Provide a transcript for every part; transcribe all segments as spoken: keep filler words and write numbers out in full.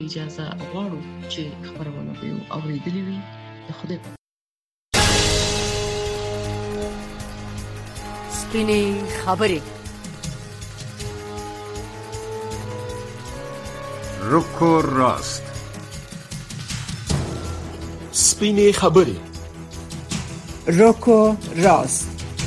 اجازه غواړو چې خبرونه به اوریدلې وي د خدای سپینې خبرې روکو راست سپینې خبرې روکو راست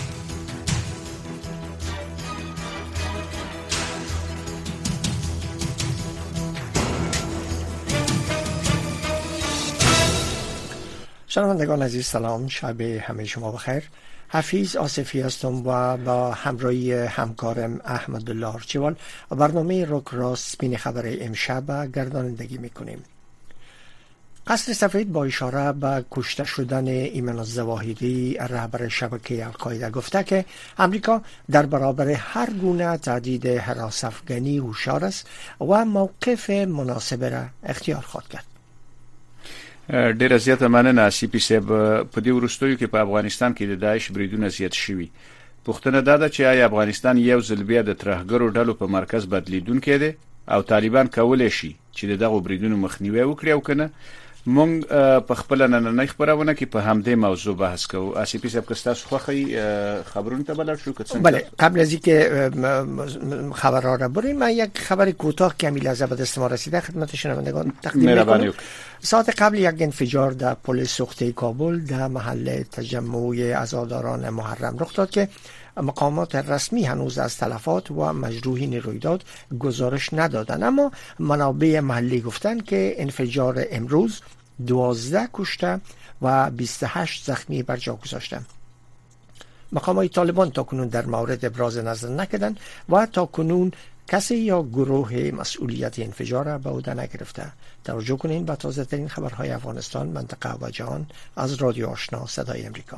شنوندگان عزیز سلام، شب همه شما بخیر. حفیظ آصفی هستم و با همراهی همکارم احمدالله آرچیوال برنامه روک راست سپین خبر امشب گردانندگی میکنیم. قصر سفید با اشاره به کشته شدن ایمن الظواهری رهبر شبکه القاعده گفته که امریکا در برابر هر گونه تهدید هراس افغانی هوشیار است و موقف مناسب را اختیار خواهد کرد. ډیره زیاته مننه سیپی صاحب. په دې وروستیو کې په افغانستان کې د داعش بریدونه زیات شوي. پوښتنه دا ده چې آیا افغانستان یو ځل بیا د ترهګرو ډلو په مرکز بدلیدونکی دی او طالبان کولای شي چې دغه بریدونو مخنیوي وکړي او کنه؟ مونږ په خپل نننۍ خبرونه کې په همدې موضوع بحث کوو. اسیپی صاحب که تاسو خوښي خبرونه ته بلل شو که څنګه؟ بله، قبل از اینکه خبرها را بریم من یک خبر کوتاه که لحظه به دست ما رسیده خدمت شنوندگان تقدیم می‌کنم. ساعت قبل یک انفجار در پل سوخته کابل در محل تجمع عزاداران محرم رخ داد که مقامات رسمی هنوز از تلفات و مجروحین رویداد گزارش ندادند، اما منابع محلی گفتند که انفجار امروز دوازده کشته و بیست و هشت زخمی بر جا گذاشتند. مقامات طالبان تا کنون در مورد ابراز نظر نکردند و تا کنون کسی یا گروه مسئولیت انفجار را به عهده نگرفته. توجه کنین به تازه ترین خبرهای افغانستان، منطقه و جهان از رادیو آشنا صدای امریکا.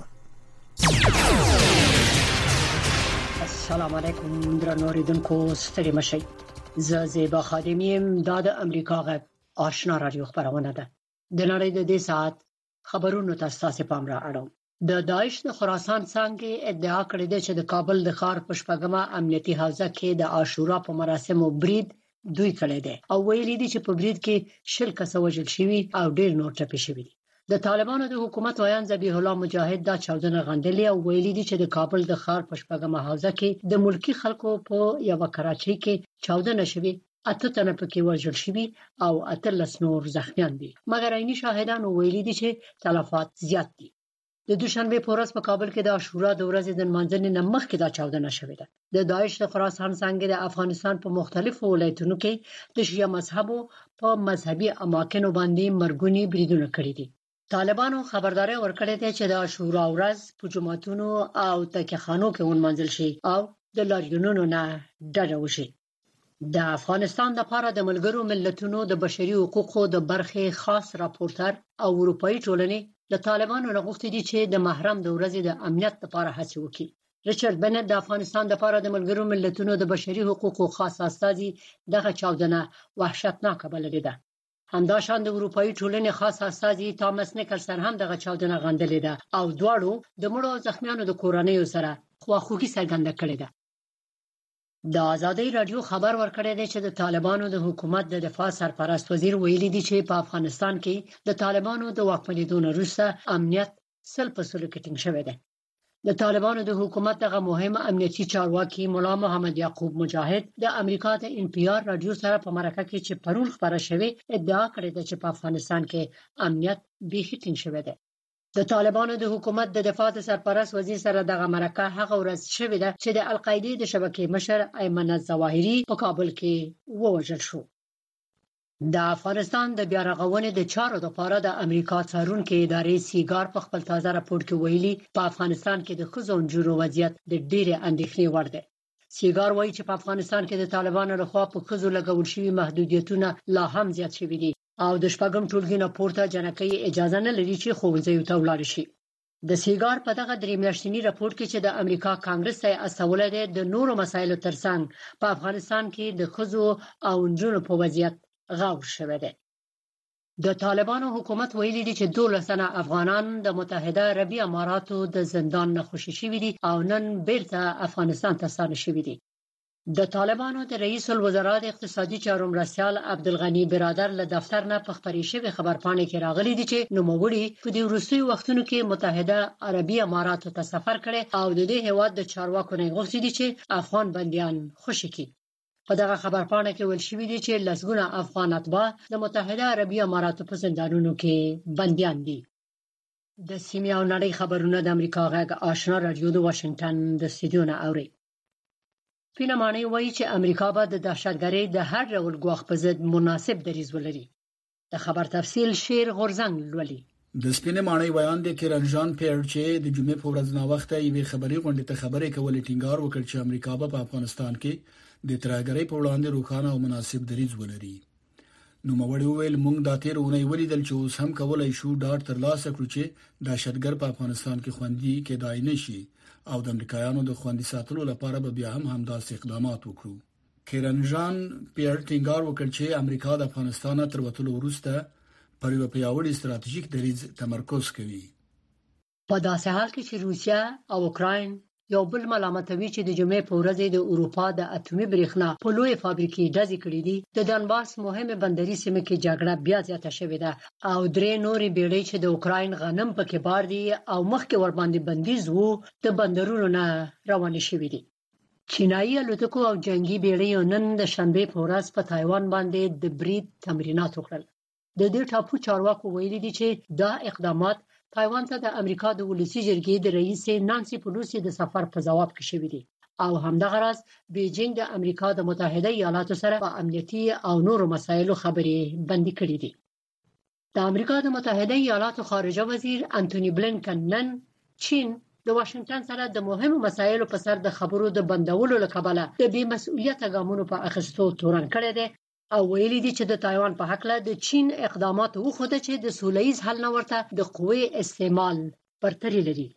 السلام علیکم درنو اوریدونکو، ستړي مشئ. زه زیبا خادم یم. دا د امریکا غږ آشنا رادیو خبرونه ده. د نړۍ د دې ساعت خبرونو ته تاسو پام را اړوم. د داعش د خراسان څنګه ادعا کړې ده چې د کابل د ښار په شپږمه امنیتي حوزه کې د عاشورا په مراسمو برید دوی کړی دی او ویلي دي چې په برید کې شل کسه وژل شوي او ډېر نور ټپي شوي دي. د طالبانو د حکومت ویان ذبیح الله مجاهد دا چاودنه غندلې او ویلي دي چې د کابل د ښار په شپږمه حوزه کې د ملکی خلکو په یو کراچۍ کې چاودنه شوي، اته تنه پکې وژل شوي او اتلس نور زخمیان دي. مګر عیني شاهدان ویلي دي چې تلفات زیات دي. د دوشنبه په ورځ په کابل کې د عاشورا د ورځې د منځنۍ نه مخکې دا چاودنه شوې ده. د داعش د خراسان څنګه د افغانستان په مختلفو ولایتونو کې د شیعه مذهبو په مذهبي اماکنو باندې مرګونی بریدونه کړي دي. طالبانو خبرداري ورکړې ده چې د عاشورا ورځ په جمعتونو او تکخانو کې ونمنځل شي او د لاریونونو نه ډډه وشي. د افغانستان لپاره د ملګرو ملتونو د بشري حقوقو د برخې خاص راپورټر او اروپאי ټولنې د طالبانو غوښتي دي چې د محرم د ورځې د امنیت لپاره هڅه وکړي. ریچارډ بنت د افغانستان لپاره د ملګرو ملتونو د بشري حقوقو خاص استازي دغه چاودنه وحشتناکه بللې ده. همداشان د اروپאי ټولنې خاص استازي تامس نیکلسن هم دغه چاودنه غندلې ده او دواړو د مړو زخمیانو د کورنۍ سره خواخوږي څرګنده کړې ده. د ازادۍ رادیو خبر ورکړی دی چې د طالبانو د حکومت د دفاع سرپرست وزیر ویلي دی چې په افغانستان کې د طالبانو د واکمنېدو وروسته امنیت سل په سلو کې ټینګ شوی دی. د طالبانو د حکومت دغه مهمه امنیتي چارواکي مولا محمد یعقوب مجاهد د امریکا د ان پی آر رادیو سره په مرکه کې چې پرون خبره شوې ادعا کړې ده چې په افغانستان کې امنیت بیخي ټینګ شوی دی. د طالبانو د حکومت د دفاع سرپرست وزیر سره دغه مرکه هغه ورځ شوې ده چې د القاعده د شبکې مشر ایمن الظواهری په کابل کې ووژل شو. د افغانستان د بیا رغونې د چارو لپاره د امریکا څارونکو ادارې سیګار په خپل تازه راپور کې ویلي په افغانستان کې د ښځو نجونو وضعیت د ډېرې اندېښنې وړ دی. سیګار وایي چې په افغانستان کې د طالبانو لخوا په ښځو لګول شوي محدودیتونه لا هم زیات شوي دي او د شپږم ټولګي نه پورته جنکۍ اجازه نه لري چې ښوونځیو ته ولاړ شي. د سیګار په دغه درې میاشتني راپور کې چې د امریکا کانګرس ته استولې ده د نورو مسایلو ترڅنګ په افغانستان کې د ښځو او نجونو په وضعیت غور شوی دی. د طالبانو حکومت ویلي دی چې دولس تنه افغانان د متحده عربي اماراتو د زندان نه خوشي شوي دي او نن بیرته افغانستان ته ستانه شوي دي. د طالبانو د رئیس الوزرا د اقتصادي چارو مرستیال عبدالغنی برادر له دفتر نه په خبري شوی خبرپاڼه کې راغلي دي چې نوموړي په دې وروستي وختونو کې متحده عربي اماراتو ته سفر کړي او د دې هیواد د چارواکو نه غوښتي دي چې افغان بنديان خوشي کړي. په دغه خبرپاڼه کې ویل شوی دی چې لسګونه افغان اتباع د متحده عربي اماراتو په زندانونو کې بنديان دي. د سیمې او نړۍ خبرونه د امریکا غږ آشنا رادیو د واشنگټن د استودیو نه اوري. پینمانی وایي چې امریکا به د دهشتګرۍ د هر ډول ګواښ په ضد مناسب دریځ ولري. د خبر تفصیل شیر غورزنګ لولي. د سپینې ماڼۍ ویان د کیرنجان پیر چې د جمعې په ورځ نا وخت یې خبري غونډه ته خبرې کولې ټینګار وکړ چې امریکا به په افغانستان کې د ترهګرۍ په وړاندې روښانه او مناسب دریځ ولري. نو موږ ویل موږ د تیرونې ولیدل چې اوس هم کولای شو ډاټ تر لاسه کړو چې دهشتګر په افغانستان کې خوندي کېدای نشي او د امریکایانو د خوندي ساتلو لپاره به بیا هم همداسې اقدامات وکړو. کیرنجان پیر ټینګار وکړ چې امریکا د افغانستان تر وټولو وروسته پر یو پیاوړي ستراتیژیک دریځ تمرکز کوي. په داسې حال کې چې روسیا او اوکراین یو بل ملامتوي چې د جمعې په ورځ د اروپا د اټومي برېښنا په لوی فابریکې ډزې کړې دي. د دنباس مهمه بندري سیمه کې جګړه بیا زیاته شوې ده او درې نورې بیړۍ چې د اوکراین غنم پکې بار دي او مخکې ور باندې بندیز وو د بندرونو نه روان شوې دي. چینایي الوتکو او جنگي بیړیو نن د شنبه په ورځ په تایوان باندې د برید تمرینات وکړل. د دې ټاپو چارواکو ویلي دي چې دا اقدامات تایوان ته د امریکا د ولسی جرګې د رئیس نانسي پلوسی د سفر په جواب کې شوې دي او همدغه راز بیجینګ د امریکا د متحده ایالاتو سره په امنیتي او نورو مسایلو خبرې بندي کړې دي. د امریکا د متحده ایالاتو خارجه وزیر انټونی بلینکن نن چین د واشنگټن سره د مهمو مسایلو په سر د خبرو د بندولو لپاره د بې مسؤلیت ګامونو په اخیستو تورن کړی دی او ویلي دي چې د تایوان په حق له د چین اقدامات وخوده چې د سولهییز حل نه ورته د قوې استعمال برتري لري.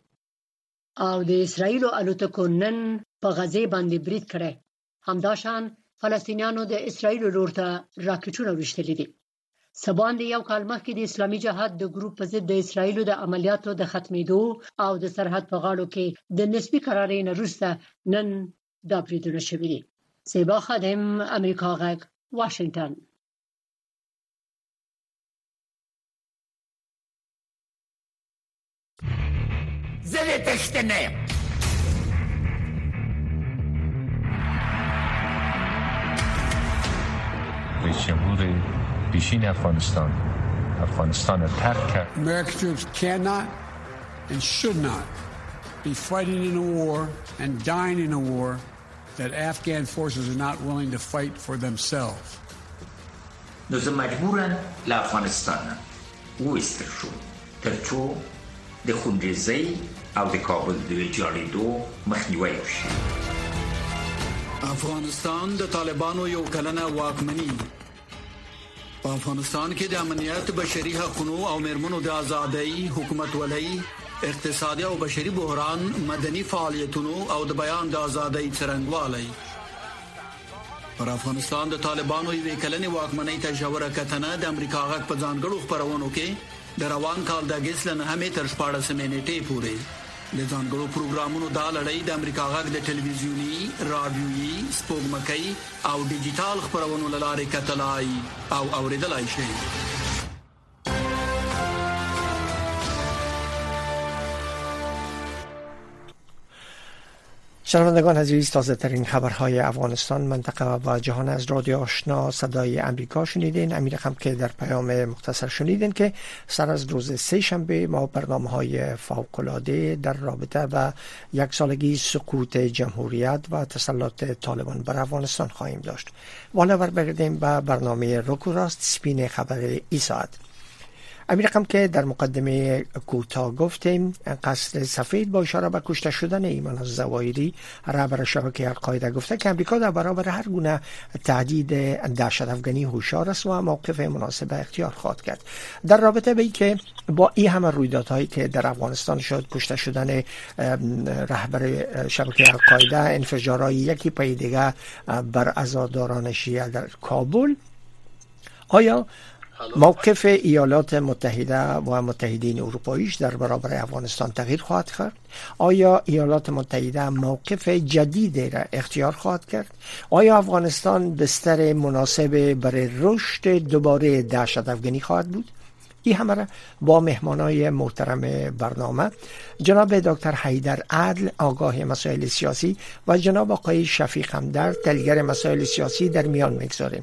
او د اسرایل الوتکو نن په غزه باندې برید کړي. همداشان فلسطینیانو د اسرایل لور ته راکټونه وشتلې دي. سبان د یو کال مخکې د اسلامي جهاد د ګروپ په ضد د اسرایل د عملیاتو د ختمېدو او د سرحد په غاړو کې د نسبی قرارې نه وروسته نن دا بریدونه شوي دي. زیبا خادم، امریکا غږ، واشنگټن. زه تشته نه یم. رئیس جمهور پیشین افغانستان افغانستان ترک کرد. American troops cannot and should not be fighting in a war and dying in a war that Afghan forces are not willing to fight for themselves. نو زه مجبورم له افغانستان وایستل شم ترڅو د خونریزۍ او د کابل د ویجاړېدو مخنیوی وشي. افغانستان د طالبانو یو کلنه واکمني په افغانستان کې د امنیت، بشري حقوقو او مېرمنو د ازادۍ، حکومت ولۍ، اقتصادي او بشري بحران، مدني فعالیتونو او د بیان د ازادۍ څرنګوالی. پر افغانستان د طالبانو یو کلنې واکمنۍ ته ژوره کتنه د امریکا غږ په ځانګړو خبرونو کې د روان کال د اگست له نهمې تر شپاړسمې نیټې پورې د ځانګړو پروګرامونو دا لړۍ د امریکا غږ د ټلویزیوني، رادیويي، سپوږمکۍ او ډیجیټل خبرونو لارې کتلای او اوریدلای شئ. شنوندگان عزیز، تازه ترین خبرهای افغانستان، منطقه و جهان از رادیو آشنا صدای امریکا شنیدین. امیر هم که در پیام مختصر شنیدین که سر از روز سه شنبه ما برنامه‌های فوق‌العاده در رابطه و یک سالگی سقوط جمهوریت و تسلط طالبان بر افغانستان خواهیم داشت. والا برگردیم به برنامه روکو راست، سپین خبر ای ساعت. امیر هم که در مقدمه کوتاه گفتیم قصر سفید با اشاره به کشته شدن ایمان الظواهری رهبر شبکه القاعده گفته که امریکا در برابر هر گونه تهدید دهشت افغانی هوشیار است و موقف مناسب اختیار خواهد کرد. در رابطه به اینکه با این همه رویدادهایی که در افغانستان شد، کشته شدن رهبر شبکه القاعده، انفجارهای یکی پای دیگه بر عزاداران شیعه در کابل، آیا موقف ایالات متحده و متحدین اروپاییش در برابر افغانستان تغییر خواهد کرد؟ آیا ایالات متحده موقف جدیدی را اختیار خواهد کرد؟ آیا افغانستان بستر مناسب برای رشد دوباره دهشت افغانی خواهد بود؟ این همه را با مهمانای محترم برنامه جناب دکتر حیدر عدل آگاه مسائل سیاسی و جناب آقای شفیق همدرد تحلیلگر مسائل سیاسی در میان میگذاریم.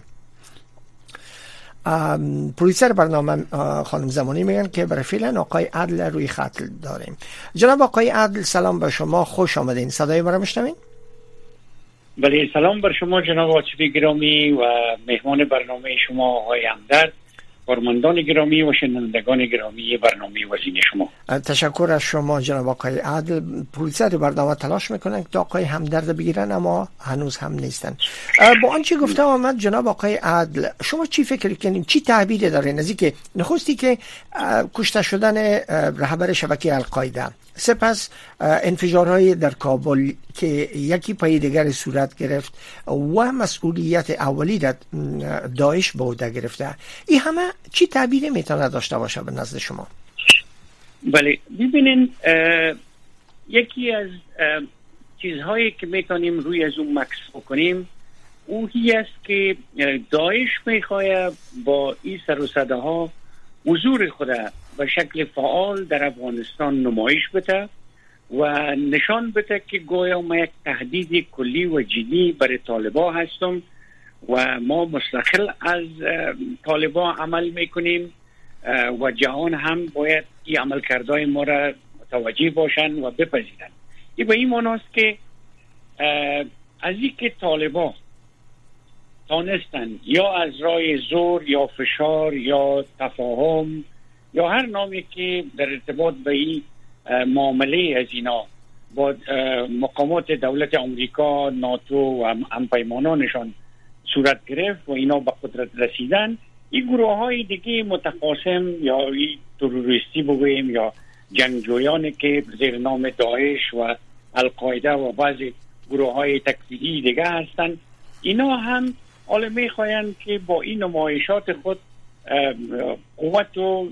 پرویسر برنامه خانم زمانی میگن که برای فعلا آقای عدل روی خط داریم. جناب آقای عدل سلام به شما، خوش آمدین. صدای ما را میشنوین؟ بله، سلام بر شما جناب عاطفی گرامی و مهمان برنامه شما آقای همدرد، کارمندان گرامی و شنوندگان گرامی برنامه وزین شما. تشکر از شما جناب آقای عدل. پرویسر برنامه تلاش میکنن که آقای همدرد بگیرن اما هنوز هم نیستن. با آنچه گفته آمد جناب آقای عدل، شما چی فکر کنین، چی تعبیر داره نزدیک نخستی که کشته شدن رهبر شبکه القاعده، سپس انفجارهای در کابل که یکی پای دیگر صورت گرفت و مسئولیت اولی را داعش به عهده گرفته، این همه چی تعبیری میتونه داشته باشه به نظر شما؟ بله، ببینین یکی از چیزهایی که میتونیم روی از اون مکس بکنیم او هی است که داعش میخواه با این سر و صده ها حضور خود به شکل فعال در افغانستان نمایش بده و نشان بده که گویا ما یک تهدید کلی و جدی برای طالبان هستم و ما مستقل از طالبان عمل میکنیم و جهان هم باید این عملکردهای ما را متوجه باشن و بپذیرن. این به این معناست که از این که طالبان تانستن یا از راه زور یا فشار یا تفاهم یا هر نامی که در ارتباط به این معامله از اینا با مقامات دولت آمریکا، ناتو و همپیمانانشان صورت گرفت و اینا به قدرت رسیدن، این گروه های دیگه متخاصم یا تروریستی بگوییم یا جنگجویانی که زیر نام داعش و القاعده و بعضی گروه های تکفیری دیگه هستن، اینا هم حالا میخواین که با این نمایشات خود قوت و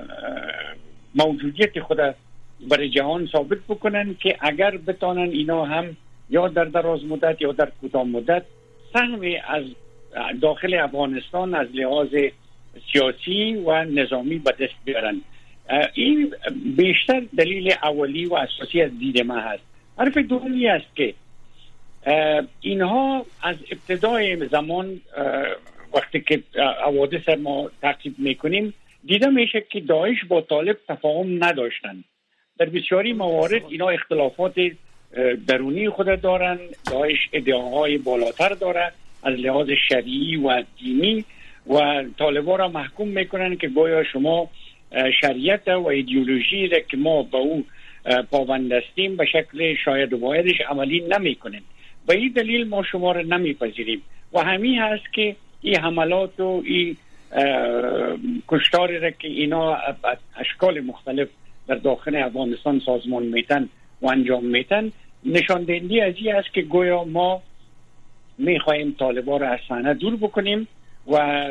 موجودیت خود برای جهان ثابت بکنن که اگر بتانن اینا هم یا در دراز مدت یا در کوتاه مدت سهمی از داخل افغانستان از لحاظ سیاسی و نظامی به دست بیارن. این بیشتر دلیل اولی و اساسی از دید من هست. حرف دومی است که اینها از ابتدای زمان وقتی که حوادث ما تعقیب میکنیم دیده میشه که داعش با طالب تفاهم نداشتن. در بسیاری موارد اینا اختلافات درونی خود دارن. داعش ادعاهای بالاتر داره از لحاظ شرعی و دینی و طالبان را محکوم میکنن که گویا شما شریعت و ایدئولوژی را که ما با او پابند هستیم به شکل شاید و بایدش عملی نمیکنیم. به این دلیل ما شما را نمیپذیریم و همین هست که این حملات و این کشتاری را که اینا اشکال مختلف در داخل افغانستان سازمان میتن و انجام میتن نشان دهنده از این است که گویا ما میخواهیم طالبان را از صحنه دور بکنیم و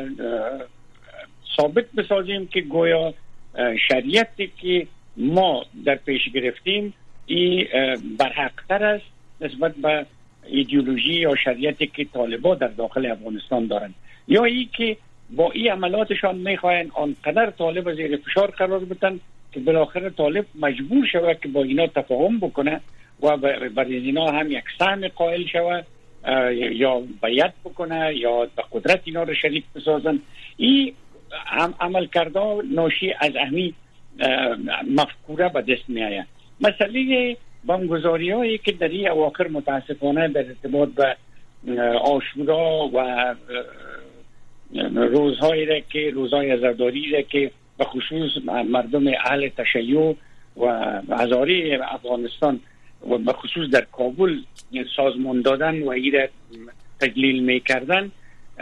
ثابت بسازیم که گویا شریعتی که ما در پیش گرفتیم این برحق‌تر است نسبت به ایدئولوژی یا شریعتی که طالبان در داخل افغانستان دارند، یا ای که با این عملاتشان میخواین آنقدر طالب زیر فشار قرار بدن که بالاخره طالب مجبور شود که با اینا تفاهم بکنه و برای اینا هم یک سهم قائل شود یا بیعت بکنه یا به قدرت اینا رو شریک بسازن. این عمل کرده ناشی از اهمی مفکوره به دست می آید. مسئله بمبگذاری هایی که در این اواخر متاسفانه در ارتباط به عاشورا و روزهایی را که روزهای عزاداری را که به خصوص مردم اهل تشیع و هزاره افغانستان و به خصوص در کابل سازمان دادن و این را تجلیل می کردن،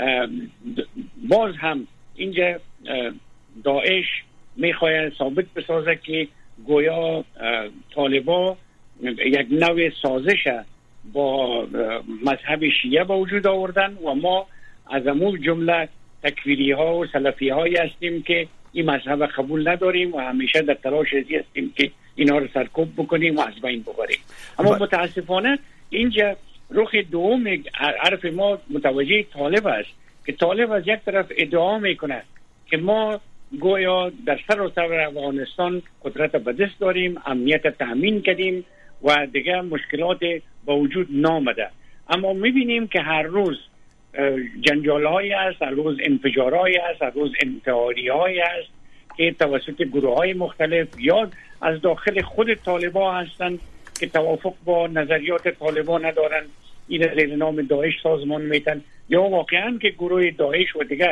باز هم اینجا داعش می خواهد ثابت بسازه که گویا طالبا یک نوع سازش با مذهب شیعه به وجود آوردن و ما از امور جمله تکفیری ها و سلفی هایی هستیم که این مذهب قبول نداریم و همیشه در تلاش ازی هستیم که اینا رو سرکوب بکنیم و از بین ببریم. اما متاسفانه اینجا رخ دوم حرف ما متوجه طالب است که طالب از یک طرف ادعا میکنه که ما گویا در سر و سر افغانستان قدرت به دست داریم، امنیت تامین کردیم و دیگه مشکلات با وجود نامده، اما میبینیم که هر روز جنجال هایی است، هر روز انفجار هایی است، هر روز انتحاری هایی است که توسط گروه های مختلف یا از داخل خود طالبان هستند که توافق با نظریات طالبان ندارن، این زیر نام داعش سازمان میتن، یا واقعا که گروه داعش و دیگه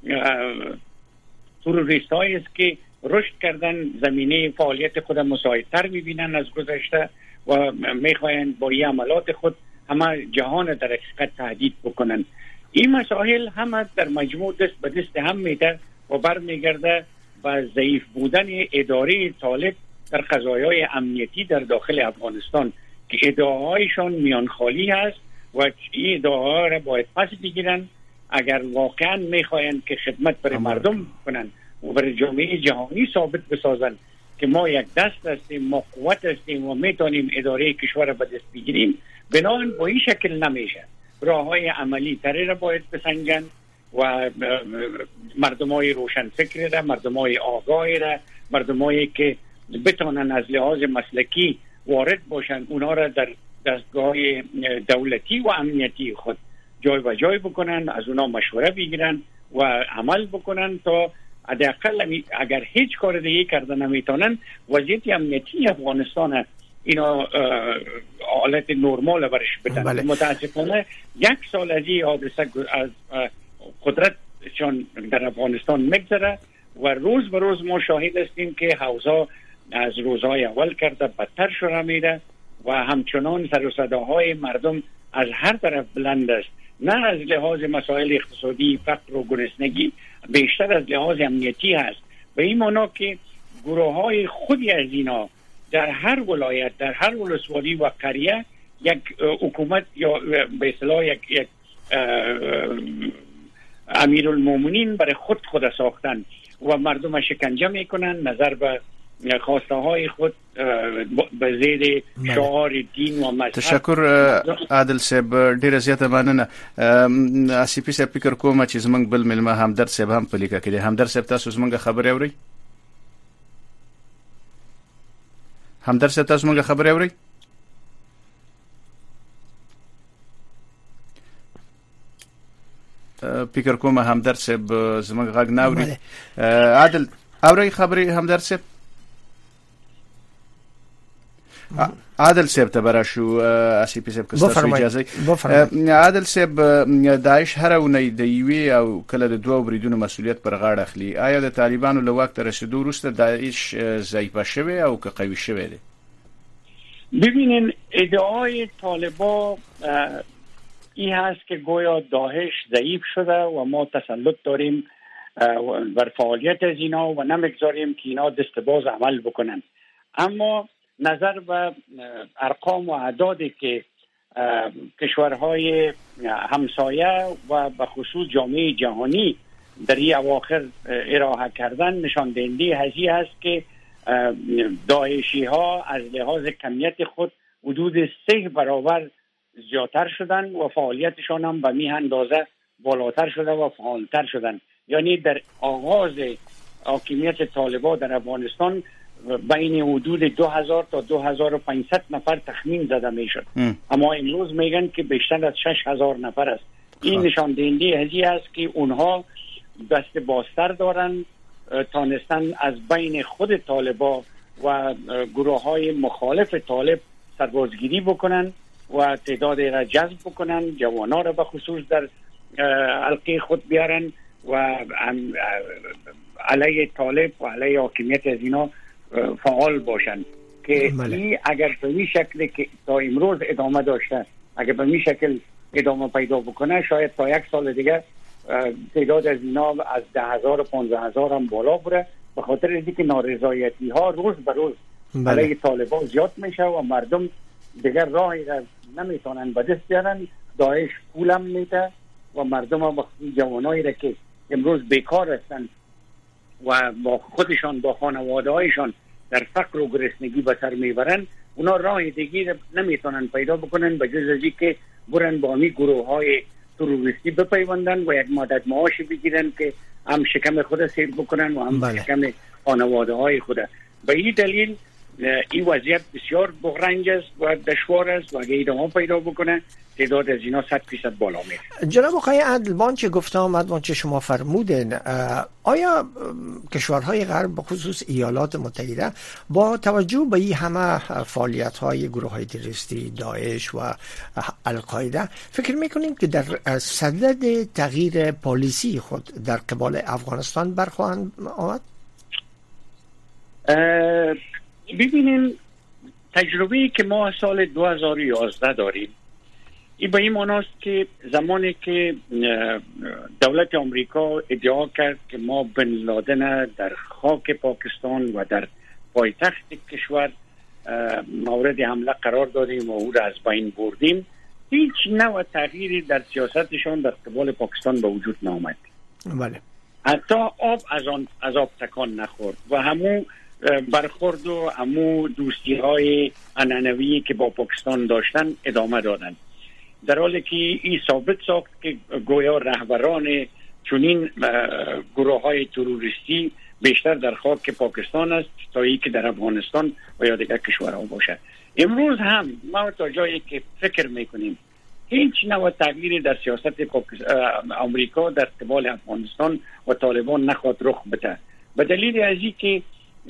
تروریست هایی است که رشد کردن، زمینه فعالیت خود مساعدتر میبینن از گذشته و میخواین با این عملات خود همه جهان در حقیقت تهدید بکنن. این مسائل همه در مجموع دست به دست هم میده و برمیگرده و ضعیف بودن اداره طالب در قضایای امنیتی در داخل افغانستان که ادعاهایشان میان خالی هست و این ادعاها را باید پس بگیرن اگر واقعا میخواین که خدمت برای مردم کنن و برای جامعه جهانی ثابت بسازن که ما یک دست هستیم، ما قوت هستیم و میتونیم اداره کشور را به دست بگیریم. بنابراین با این شکل نمیشه. راه های عملی تری را باید بسنجن و مردم های روشن فکر را، مردم های آگاه را، مردم هایی که بتونن از لحاظ مسلکی وارد باشن اونا را در دستگاه دولتی و امنیتی خود جای و جای بکنن، از اونا مشوره بگیرن و عمل بکنن تا حداقل اگر هیچ کار دیگه کرده نمیتونن وضعیت امنیتی افغانستان اینا حالت نرمال برش بدن. بله. متاسفانه یک سال از این حادثه از قدرتشان در افغانستان میگذره و روز به روز ما شاهد هستیم که حوضا از روزهای اول کرده بدتر شده میره و همچنان سر و صداهای مردم از هر طرف بلند است، نه از لحاظ مسائل اقتصادی، فقر و گرسنگی، بیشتر از لحاظ امنیتی هست. به این معنا که گروه های خودی از اینا در هر ولایت، در هر ولسوالی و قریه یک حکومت یا به اصطلاح یک, یک امیرالمومنین برای خود خود ساختن و مردم شکنجه میکنن نظر به خواسته های خود به زیر شعار دین و مذهب. تشکر عادل صاحب، ډیره زیاته مننه. اسیپی صاحب فکر کوم چې زمنګ بل ملما همدرد صاحب هم په لیکه کې دي. همدرد صاحب تاسو زمنګ خبرې اورئ؟ همدرد صاحب تاسو زمنګ خبرې اورئ؟ فکر کوم همدرد صاحب زمنګ غږ نه اوري. عادل اورئ خبرې همدرد صاحب؟ عادل صاحب ته براشو اسیپی صاحب که تاسو اجازه. عادل صاحب، داعش هر اونۍ د یوې او کله د دوه بریدونو مسولیت پر غاړه اخلي. آیا د طالبانو له واک ته رسیدو وروسته داعش ضعیفه شوی او که قوي شوی دی؟ ببینین ادعای طالبان این هست که گویا داعش ضعیف شده و ما تسلط داریم بر فعالیت از اینا و نمیگذاریم که اینا دست باز عمل بکنن. اما نظر به ارقام و اعدادی که کشورهای همسایه و به خصوص جامعه جهانی در این اواخر ارائه کردن نشان دهنده هزی است که داعشی ها از لحاظ کمیت خود حدود سه برابر زیادتر شدن و فعالیتشان هم به می اندازه بالاتر شده و فعالتر شدن. یعنی در آغاز حاکمیت طالبان در افغانستان بین حدود دو هزار تا دو هزار و پانصد نفر تخمین زده می شد، اما امروز میگن که بیشتر از شش هزار نفر است. این نشان دهنده هزی است که اونها دست بازتر دارن، تانستن از بین خود طالبا و گروه های مخالف طالب سربازگیری بکنن و تعداد را جذب بکنن، جوانان را به خصوص در حلقه خود بیارن و علیه طالب و علیه حاکمیت از اینا فعال باشن که این اگر به این شکل که تا امروز ادامه داشته، اگر به این شکل ادامه پیدا بکنه، شاید تا یک سال دیگه تعداد از اینا از ده هزار و پانزده هزار هم بالا بره، به خاطر اینکه که نارضایتی ها روز به روز علیه طالبان زیاد میشه و مردم دیگر راهی را نمیتونن به دست بیارن. داعش پولم میده و مردم ها جوانایی را که امروز بیکار هستند و با خودشان با خانواده هایشان در فقر و گرسنگی به سر میبرن، اونا راه دیگه نمیتونن پیدا بکنن به جز از اینکه برن با می گروه های تروریستی بپیوندن و یک مدت معاش بگیرن که هم شکم خود سیر بکنن و هم بله. شکم خانواده های خود. به این دلیل این وضعیت بسیار بغرنج است و دشوار است و اگه ادامه پیدا بکنه تعداد از اینا صد فیصد بالا میره. جناب آقای عدل، چه گفته آمد چه شما فرمودین، آیا کشورهای غرب به خصوص ایالات متحده با توجه به این همه فعالیت های گروه های تروریستی داعش و القاعده فکر میکنیم که در صدد تغییر پالیسی خود در قبال افغانستان برخواهند آمد؟ ببینین تجربه‌ای که ما سال دو هزار و یازده داریم این به این معناست که زمانی که دولت آمریکا ادعا کرد که ما بن لادن در خاک پاکستان و در پایتخت کشور مورد حمله قرار دادیم و او را از بین بردیم، هیچ نوع تغییری در سیاستشان در قبال پاکستان به وجود نآمد. بله. حتی آب از آن از آب تکان نخورد و همون برخورد و همون دوستی های عنعنوی که با پاکستان داشتن ادامه دادن، در حالی که این ثابت ساخت که گویا رهبران چنین گروه های تروریستی بیشتر در خاک پاکستان است تا ای که در افغانستان و یا دیگر کشورها باشد. امروز هم ما تا جایی که فکر میکنیم هیچ نوع تغییری در سیاست آمریکا در قبال افغانستان و طالبان نخواد رخ بده، به دلیل از این که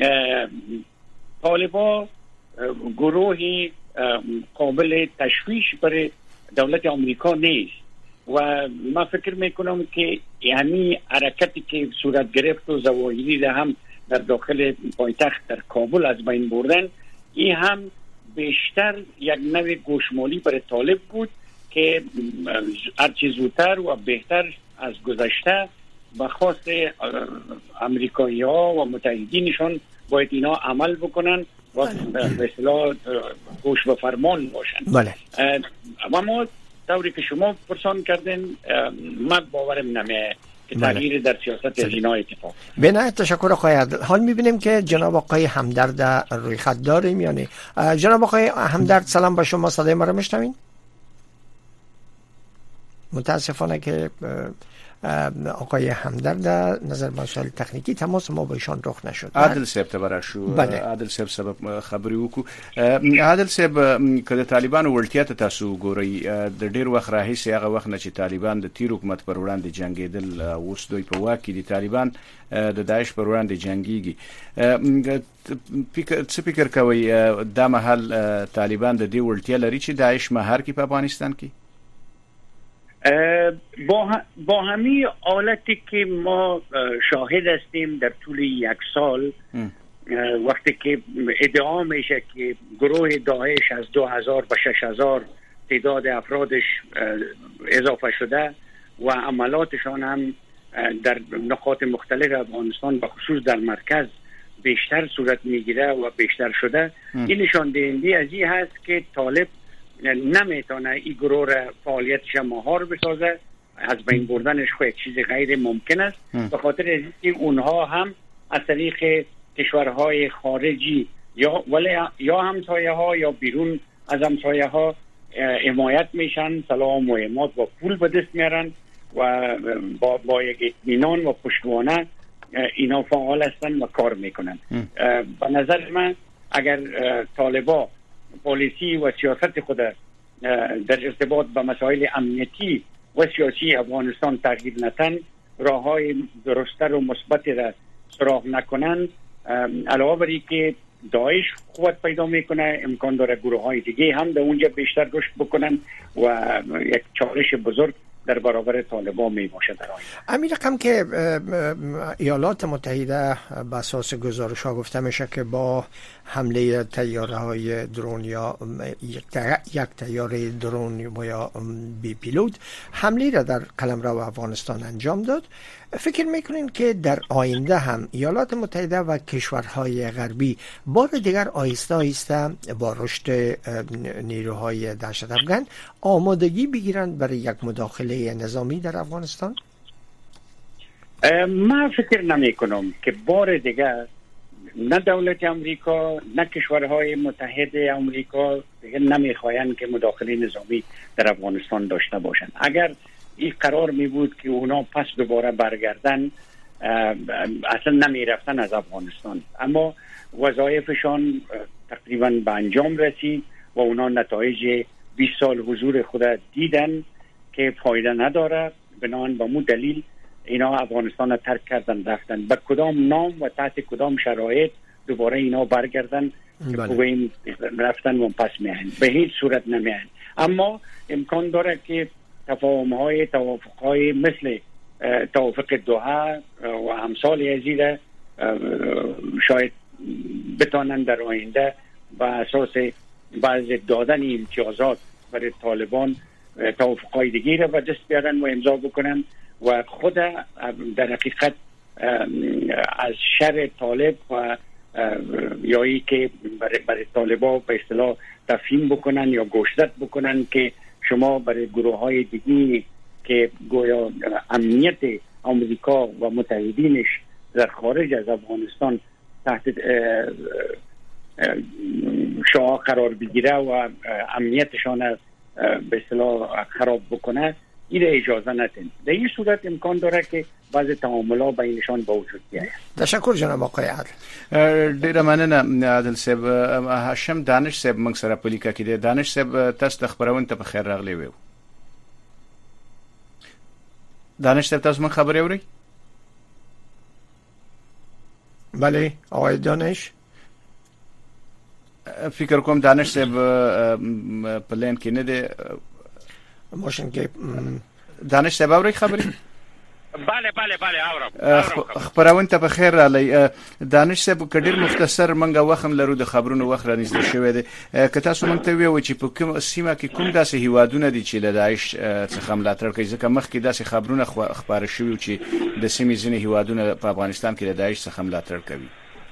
طالبان گروهی قابل تشویش برای دولت آمریکا نیست و ما فکر میکنم که یعنی حرکتی که صورت گرفت و ظواهری را هم در داخل پایتخت در کابل از بین بردن، این هم بیشتر یک نوع گوشمالی برای طالب بود که هرچی زودتر و بهتر از گذشته به خواست امریکایی ها و متحدینشان باید اینا عمل بکنن و به اصطلاح گوش به فرمان باشن. بله. اما ما طوری که شما پرسان کردین من باورم نمیه که تغییر در سیاست از اینا اتفاق. به نهایت تشکر آقای عدل. حال میبینیم که جناب آقای همدرد روی خط داریم یعنی جناب آقای همدرد سلام با شما، صدای ما رو میشنوین؟ متاسفانه که آقای همدرد نظر مسائل تکنیکی تماس ما با ایشان رخ نشد. عادل صاحب ته براشو بله. عادل صاحب سبب خبري وکړو. عادل صاحب کله طالبانو ولټیا ته تاسو ګورئ د ډیر وخت راهیسې هغه وخت نه چې طالبان د تیر حکومت پر وړاندې جنگیدل اوس دوی په واک کې دي طالبان د داعش پر وړاندې جنگيږي. څه فکر کوي دا مهال طالبان د دې ولټیا لري چې داعش مهار کې په افغانستان کې با, با همین حالتی که ما شاهد هستیم در طول یک سال وقتی که ادعا میشه که گروه داعش از دو هزار به شش هزار تعداد افرادش اضافه شده و عملاتشان هم در نقاط مختلف افغانستان به خصوص در مرکز بیشتر صورت میگیره و بیشتر شده، این نشان دهنده از این هست که طالب نمیتونه این گروه را فعالیتش مهار بسازه، از بین بردنش خود یک چیز غیر ممکن است، به خاطر اینکه اونها هم از طریق کشورهای خارجی یا ولی یا همسایه ها یا بیرون از همسایه ها حمایت میشن، سلام و اماد و پول به دست میارن و با, با یک اطمینان و پشتوانه اینا فعال هستن و کار میکنن. به نظر من اگر طالبا پالیسی و سیاست خود در ارتباط با مسائل امنیتی و سیاسی افغانستان تغییر ندن، راه های درستر و مثبت را سراغ نکنند، علاوه بر اینکه داعش قوت پیدا میکنه، امکان داره گروه های دیگه هم در اونجا بیشتر رشد بکنن و یک چالش بزرگ در برابر طالبان می باشه در آینده. همین رقم که ایالات متحده به اساس گزارش ها گفته میشه که با حمله تیاره های درون یا یک تیاره درون یا بی پیلوت حمله را در قلمرو افغانستان انجام داد، فکر میکنین که در آینده هم ایالات متحده و کشورهای غربی بار دیگر آهسته آهسته با رشد نیروهای دهشت افغان آمادگی بگیرند برای یک مداخله نظامی در افغانستان؟ من فکر نمی کنم که بار دیگه نه دولت امریکا نه کشورهای متحد امریکا دیگه نمیخواین که مداخله نظامی در افغانستان داشته باشن. اگر این قرار می بود که اونا پس دوباره برگردن اصلا نمی رفتن از افغانستان، اما وظایفشان تقریبا به انجام رسید و اونا نتایج بیست سال حضور خود دیدن که فایده نداره. بنابراین به مو دلیل اینا افغانستان ترک کردن رفتن. به کدام نام و تحت کدام شرایط دوباره اینا برگردن که بگوییم رفتن و پس میهن؟ به هیچ صورت نمیهن. اما امکان داره که تفاهم های توافق های مثل توافق دوحه و امثال ازیده شاید بتانن در آینده و اساس بعض دادن امتیازات برای طالبان توافق های دیگه را به دست بیارن و امضا بکنن و خود در حقیقت از شر طالب و یایی که برای, برای طالبا به اصطلاح تفهیم بکنن یا گوشزد بکنن که شما برای گروه های دیگه که گویا امنیت امریکا و متحدینش در خارج از افغانستان تحت شعاع قرار بگیره و امنیتشان به اصطلاح خراب بکنه، این اجازه ندین. در این صورت امکان داره که بعض تعاملات بینشان به وجود بیاید. تشکر جناب آقای عادل. ډیره مننه عادل صاحب. هاشم دانش صاحب موږ سره په لیکه کې دی. دانش صاحب تاسو د خبرونه ته په خیر راغلی وو. دانش صاحب تاسو من خبرې اورئ؟ بله آقای دانش. فکر کوم دانش صاحب په لین کې نه دی. ماشین کې دانش صاحب اورئ خبرې؟ بله بله بله اورم. خبرونه ته په خیر راغلی. دانش صاحب کډیر مختصر منګه وخم لرو د خبرونو وخت را نږدې شوی دی. که تاسو مونږ ته ویو چې په کوم سیمه کې کوم داسې هیوادونه دي چې له داعش څخه ملاتړ کوي، ځکه مخکې داسې خبرونه خبره شوي چې د سیمې ځینې هیوادونه په افغانستان کې له داعش څخه ملاتړ کوي.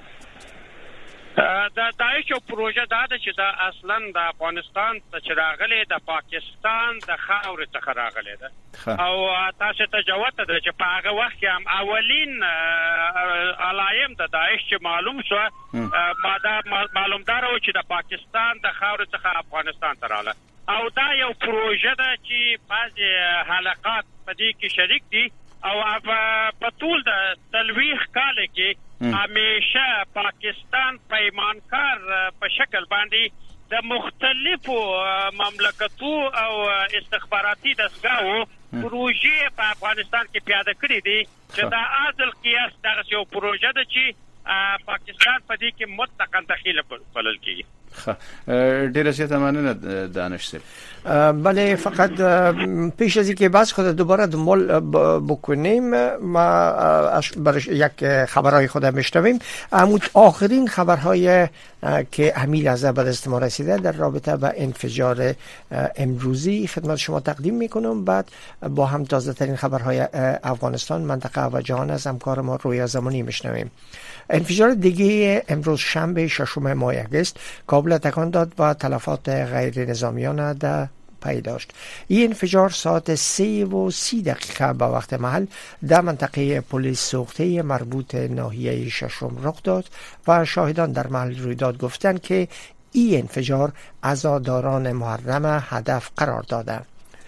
دا داعش او پروژه دا ده چې دا اصلا د افغانستان ته چې راغلی د پاکستان د خاورې څخه راغلی ده او تاسو ته جواب ده چې په هغه وخت کې هم اولین علایم د داعش چې معلوم شو ماده معلومدار و چې د پاکستان د خاورې څخه افغانستان ته راغله او دا یو پروژه ده چې بعض حلقات په دې کې شریک دي او په ټول د تلويخ کال کې همیشه پاکستان پیمانکار په شکل باندې د مختلفو مملکتو او استخباراتي دستګاو پروژې په افغانستان کې پیاده کړې دي چې دا اصل قیاس دغه یو پروژه ده چې پاکستان په دې کې مطلقاً دخیل بلل کیږي. ډیره زیاته مننه دانش صاحب. بله فقط پیش از اینکه بحث خود دوباره دنبال بکنیم ما برای یک خبرهای خود میشنویم. آخرین خبرهای که همین لحظه به دست ما رسیده در رابطه با انفجار امروزی خدمت شما تقدیم میکنم. بعد با هم تازه ترین خبرهای افغانستان، منطقه و جهان از همکار ما رویا زمانی میشنویم. انفجار دیگه امروز شنبه ششم ماه اگست کابل تکان داد و تلفات غیر نظامیان در پی داشت. این انفجار ساعت سه و سی دقیقه به وقت محل در منطقه پلیس سوخته مربوط ناحیه ششم رخ داد و شاهدان در محل رویداد گفتند که این انفجار عزاداران محرم هدف قرار داده.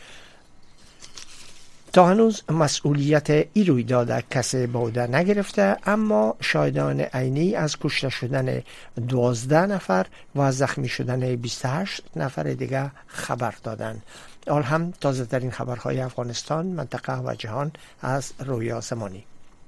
تا هنوز مسئولیت این رویداد کسی به عهده نگرفته، اما شاهدان عینی از کشته شدن دوازده نفر و زخمی شدن بیست و هشت نفر دیگه خبر دادند. حال هم تازه ترین خبرهای افغانستان، منطقه و جهان از رویا زمانی.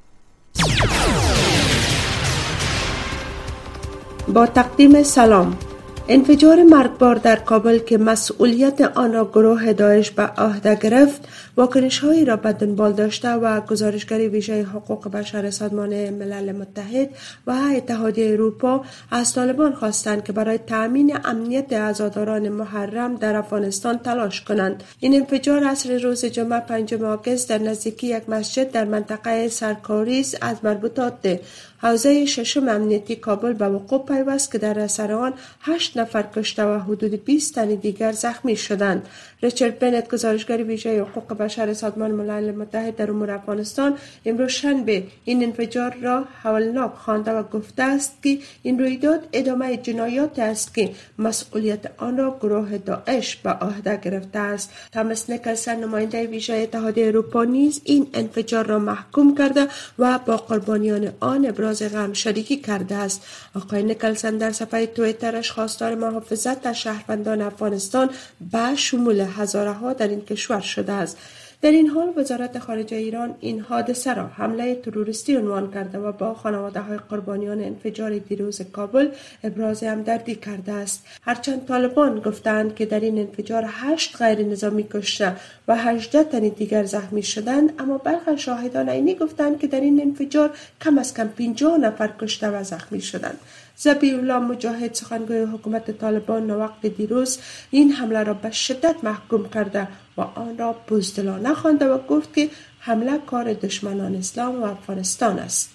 با تقدیم سلام. انفجار مرگبار در کابل که مسئولیت آن را گروه داعش به عهده گرفت، واکنش‌هایی را به دنبال داشته و گزارشگر ویژه حقوق بشر سازمان ملل متحد و اتحادیه اروپا از طالبان خواستند که برای تأمین امنیت عزاداران محرم در افغانستان تلاش کنند. این انفجار عصر روز جمعه پنجم آگوست در نزدیکی یک مسجد در منطقه سرکاریز از مربوطات حوزه ششم امنیتی کابل به وقوع پیوست که در اثر آن هشت هشت نفر کشته و حدود بیست تن دیگر زخمی شدند. ریچارد بنت، گزارشگر ویژه حقوق بشر سازمان ملل متحد در امور افغانستان، امروز شنبه این انفجار را هولناک خوانده و گفته است که این رویداد ادامه جنایات است که مسئولیت آن را گروه داعش به عهده گرفته است. تامس نیکلسن، نماینده ویژه اتحادیه اروپا، نیز این انفجار را محکوم کرده و با قربانیان آن ابراز غم شریکی کرده است. آقای نیکلسن در صفحه توییترش خواستار محافظت از شهروندان افغانستان به شمول هزاره ها در این کشور شده است. در این حال وزارت خارجه ایران این حادثه را حمله تروریستی عنوان کرده و با خانواده های قربانیان انفجار دیروز کابل ابراز همدردی کرده است. هرچند طالبان گفتند که در این انفجار هشت غیر نظامی کشته و هجده تن دیگر زخمی شدند، اما برخی شاهدان عینی گفتند که در این انفجار کم از کم پنجاه نفر کشته و زخمی شدند. ذبیح الله مجاهد، سخنگوی حکومت طالبان، وقت دیروز این حمله را به شدت محکوم کرده و آن را بزدلانه خوانده و گفت که حمله کار دشمنان اسلام و افغانستان است.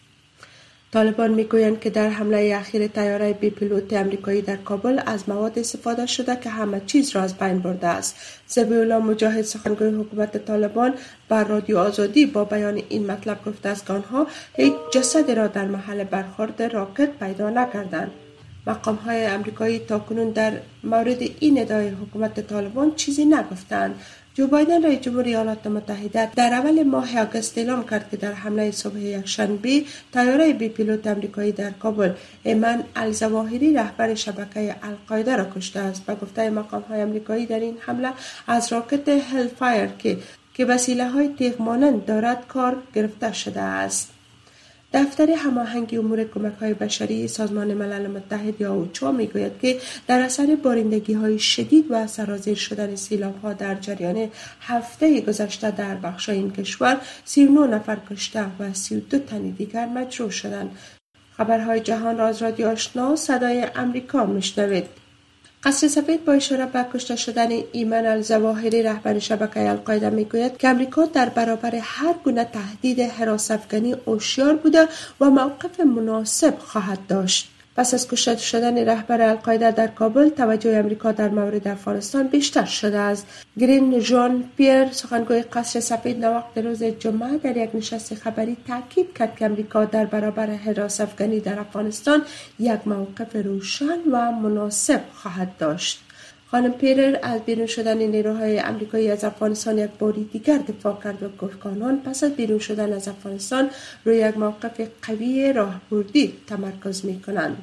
طالبان میگویند که در حمله اخیر طیاره بی پیلوت امریکایی در کابل از مواد استفاده شده که همه چیز را از بین برده است. ذبیح الله مجاهد، سخنگوی حکومت طالبان، بر رادیو آزادی با بیان این مطلب گفته است که آنها هیچ جسدی را در محل برخورد راکت پیدا نکردند. مقام های امریکایی تاکنون در مورد این ادعای حکومت طالبان چیزی نگفتند. جو بایدن رئیس جمهور ایالات متحده در اول ماه آگوست اعلام کرد که در حمله صبح یکشنبه طیاره بی پیلوت امریکایی در کابل، ایمن الظواهری رهبر شبکه القاعده را کشته است. به گفته مقام های امریکایی در این حمله از راکت هل فایر که که وسیله های تیغ مانند دارد کار گرفته شده است. دفتر هماهنگی امور کمک‌های بشری سازمان ملل متحد یا اوچا میگوید که در اثر بارندگی‌های شدید و سرازیر شدن سیلاب‌ها در جریان هفته گذشته در بخش‌های این کشور سی و نه نفر کشته و سی و دو تن دیگر مجروح شدند. خبرهای جهان را از رادیو آشنا صدای امریکا میشنوید. قصر سفید با اشاره به کشته شدن ایمن الظواهری رهبر شبکه القاعده میگوید که امریکا در برابر هر گونه تهدید حراس افغانی هوشیار بوده و موقف مناسب خواهد داشت. پس از کشته شدن رهبر القاعده در کابل، توجه امریکا در مورد افغانستان بیشتر شده است. گرین ژان پیر، سخنگوی قصر سفید، وقت روز جمعه در یک نشست خبری تاکید کرد که امریکا در برابر حراس افغانی در افغانستان یک موقف روشن و مناسب خواهد داشت. خانم پیرر از بیرون شدن نیروهای امریکایی از افغانستان یک باری دیگر دفاع کرد و گفت که آنان پس از بیرون شدن از افغانستان روی یک موقف قوی راهبردی تمرکز می‌کنند.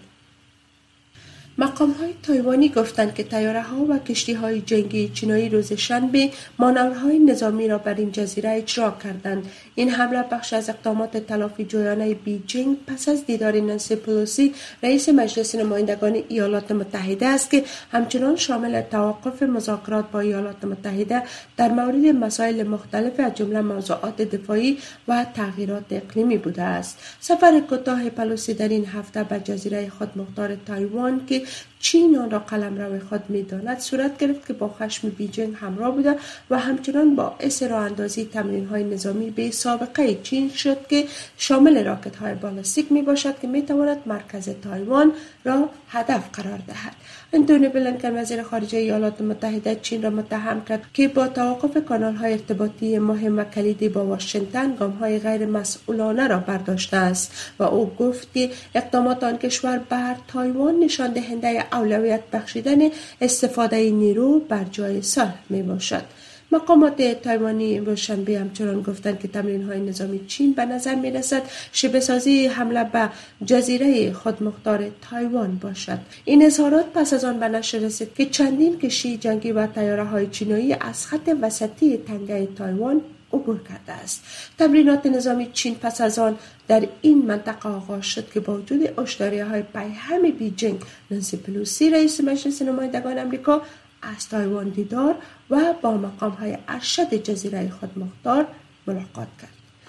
مقام‌های تایوانی گفتند که طیاره‌ها و کشتی‌های جنگی چینی روز شنبه مانورهای نظامی را بر این جزیره اجرا کردند. این حمله بخش از اقدامات تلافی جویانه بیجینگ پس از دیدار نانسی پلوسی، رئیس مجلس نمایندگان ایالات متحده است که همچنان شامل توقف مذاکرات با ایالات متحده در مورد مسائل مختلف از جمله موضوعات دفاعی و تغییرات اقلیمی بوده است. سفر کوتاه پلوسی در این هفته به جزیره خودمختار تایوان که چین آن را قلمرو خود می‌داند صورت گرفت که با خشم بیجینگ همراه بوده و همچنان باعث راه اندازی تمرین‌های نظامی به سابقه چین شد که شامل راکت‌های بالستیک میباشد که میتواند مرکز تایوان را هدف قرار دهد. انتونی بلینکن، وزیر خارجه ایالات متحده، چین را متهم کرد که با توقف کانال‌های ارتباطی مهم و کلیدی با واشنگتن گام‌های غیر مسئولانه را برداشته است و او گفت که اقدامات آن کشور بر تایوان نشان دهنده اولویت بخشیدن استفاده نیرو بر جای صلح میباشد. مقامات تایوانی امروز شنبه همچنان گفتند که تمرین‌های نظامی چین به نظر می‌رسد شبه‌سازی حمله به جزیره خودمختار تایوان باشد. این اظهارات پس از آن به نشر رسید که چندین کشتی جنگی و طیاره‌های چینی از خط وسطی تنگه تایوان عبور کرده است. تمرینات نظامی چین پس از آن در این منطقه آغاز شد که با وجود هشداری‌های پیهم بیجینگ، نانسی پلوسی، رئیس مجلس نمایندگان آمریکا، از تایوان دیدار و با مقام‌های ارشد جزیره خودمختار ملاقات کرد.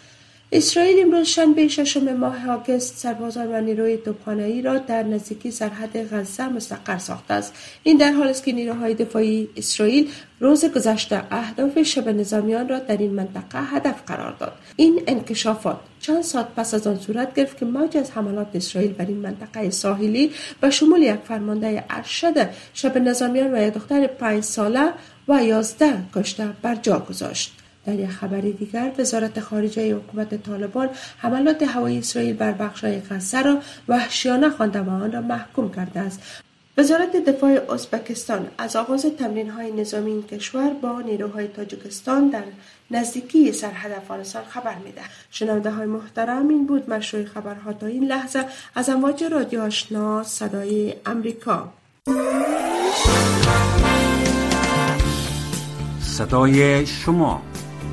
اسرائیل امروز شنبه ششم ماه آگوست سربازان و نیروی توپخانه‌ای را در نزدیکی سرحد غزه مستقر ساخته است. این در حالی است که نیروهای دفاعی اسرائیل روز گذشته اهداف شبه نظامیان را در این منطقه هدف قرار داد. این انکشافات چند ساعت پس از آن صورت گرفت که موج از حملات اسرائیل بر این منطقه ساحلی به شمول یک فرمانده ارشد شبه نظامیان و یک دختر پنج ساله و یازده کشته بر جا گذاشت. در یک خبر دیگر وزارت خارجه حکومت طالبان حملات هوایی اسرائیل بر بخش‌های غزه را وحشیانه خوانده و آن را محکوم کرده است. وزارت دفاع ازبکستان از آغاز تمرین‌های نظامی این کشور با نیروهای تاجیکستان در نزدیکی سرحد افغانستان خبر می‌دهد. شنونده‌های محترم، این بود مشروع خبرها تا این لحظه از امواج رادیو آشنا صدای امریکا. صدای شما،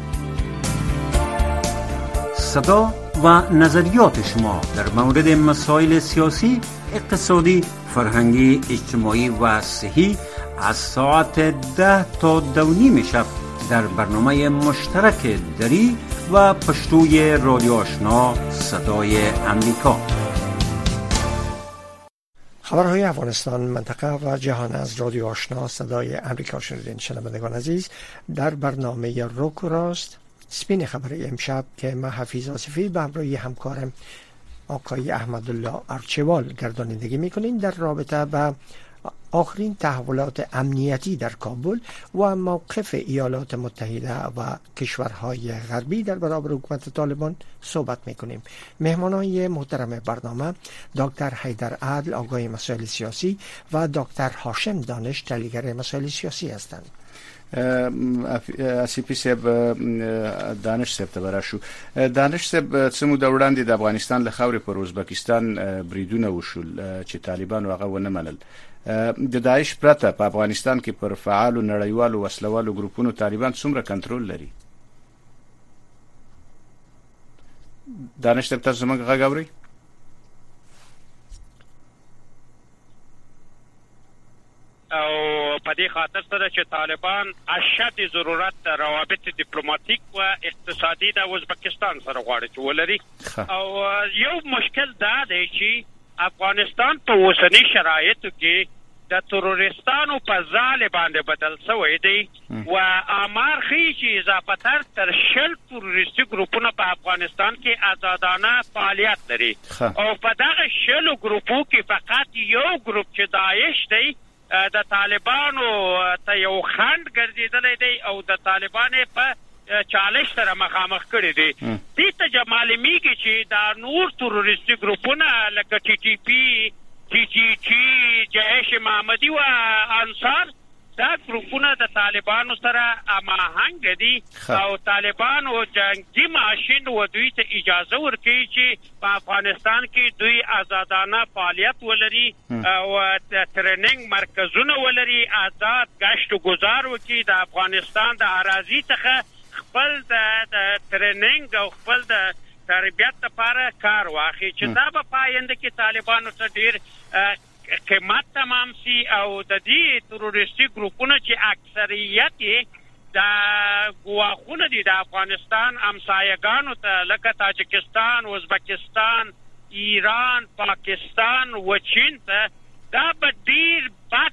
صدا و نظریات شما در مورد مسائل سیاسی، اقتصادی، فرهنگی، اجتماعی و صحی از ساعت ده تا دو نیم شب در برنامه مشترک دری و پشتوی رادیو آشنا صدای امریکا. خبرهای افغانستان، منطقه و جهان از رادیو آشنا صدای امریکا شنیدین. شنوندگان عزیز، در برنامه روک و راست سپین خبری امشب که من حفیظ آصفی به همراه همکارم آقای احمدالله ارچوال گردانندگی میکنیم در رابطه با آخرین تحولات امنیتی در کابل و موقف ایالات متحده و کشورهای غربی در برابر حکومت طالبان صحبت میکنیم. مهمانای محترم برنامه دکتر حیدر عدل، آگاه مسائل سیاسی، و دکتر هاشم دانش، تحلیلگر مسائل سیاسی هستند. اسیپی صاحب، دانش صاحب ته براشو. دانش صاحب، څه موده وړاندې د افغانستان له خاورې پر ازبکستان بریدونه وشول چې طالبانو هغه ونه منل. د داعش پرته په افغانستان کې پر فعالو نړیوالو وسلوالو ګروپونو طالبان څومره کنټرول لري؟ دانش صاحب، تاسو زموږ غږ اورئ؟ او په دې خاطر سره چې طالبان اشد ضرورت روابط دیپلوماټیک و اقتصادي د ازبکستان سره غواړي چې ولري. او یو مشکل دا دی چې افغانستان په اوسنی شرایطو کې د تروریستانو په ځاله باندې بدل شوی دی و آمار ښیي چې اضافه تر تر شل تروریستي ګروپونه په افغانستان کې آزادانه فعالیت لري. او په دغه شلو ګروپو کې فقط یو ګروپ چې داعش دی د طالبانو ته یو خند ګرځیدلی دی او د طالبانو په چالش سره مخامخ کړي دي. دې ته معلومیږي چې دا نور تروریستي ګروپونه لکه ټي ټي پی، ټي جي جي، جیش محمدي و انصار، دا ګروپونه د طالبانو سره هماهنګ دي او طالبانو جنگي ماشین و دوی ته اجازه ورکوي چې په افغانستان کې دوی آزادانه فعالیت ولري او ترننګ مرکزونه ولري، آزاد گشت و گذار وکړي، د افغانستان د اراضي څخه خپل د ترننګ او خپل د تربیت لپاره کار واخلي چې دا په پاینده کې طالبانو ته ډیر قیمت تمام سي او د دې تروریستي ګروپونو چې اکثریت یې د ګواښونه دي د افغانستان همسایګانو ته لکه تاجکستان، ازبکستان، ایران، پاکستان و چین ته، دا به ډیر بد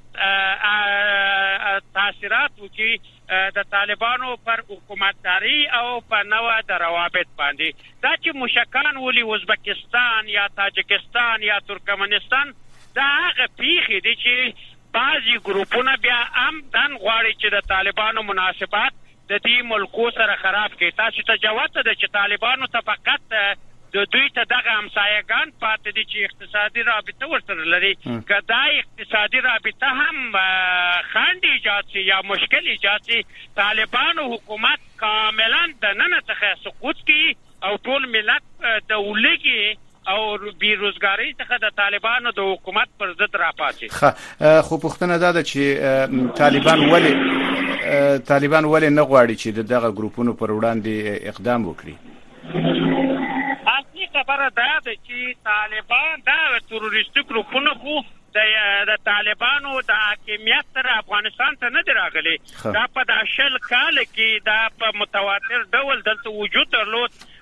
تاثیرات وکړي د طالبانو پر حکومتداري او په نوع د روابط باندې. دا چې مشکان ولي ازبکستان یا تاجکستان یا ترکمنستان، دا هغه پیښې دي چې بعضې ګروپونه بیا هم دن غواړي چې د طالبانو مناسبات د دې ملکو سره خراب کړي. تاسو ته جوته ده چې طالبانو ته فقط د دوی ته دغه همسایګان پاتې دي چې اقتصادي رابطه ورسره لري. که دا اقتصادي رابطه هم خنډ ایجاد شي یا مشکل ایجاد شي، طالبانو حکومت کاملا د ننه څخه سقوط کوي او ټول ملت د ولږې او بیروزګاری څخه د طالبانو د حکومت پر ضد راپاتې. خو پوښتنه دا ده چې طالبان ولې طالبان ولې نه غواړي چې دغه ګروپونو پر وړاندې اقدام وکړي؟ اصلي خبره دا ده چې طالبان دا تروریستي ګروپونه خو د طالبانو د حاکمیت سره افغانستان ته نه دی راغلی. دا په دا شل کال کې دا په متواتر ډول دلته وجود درلود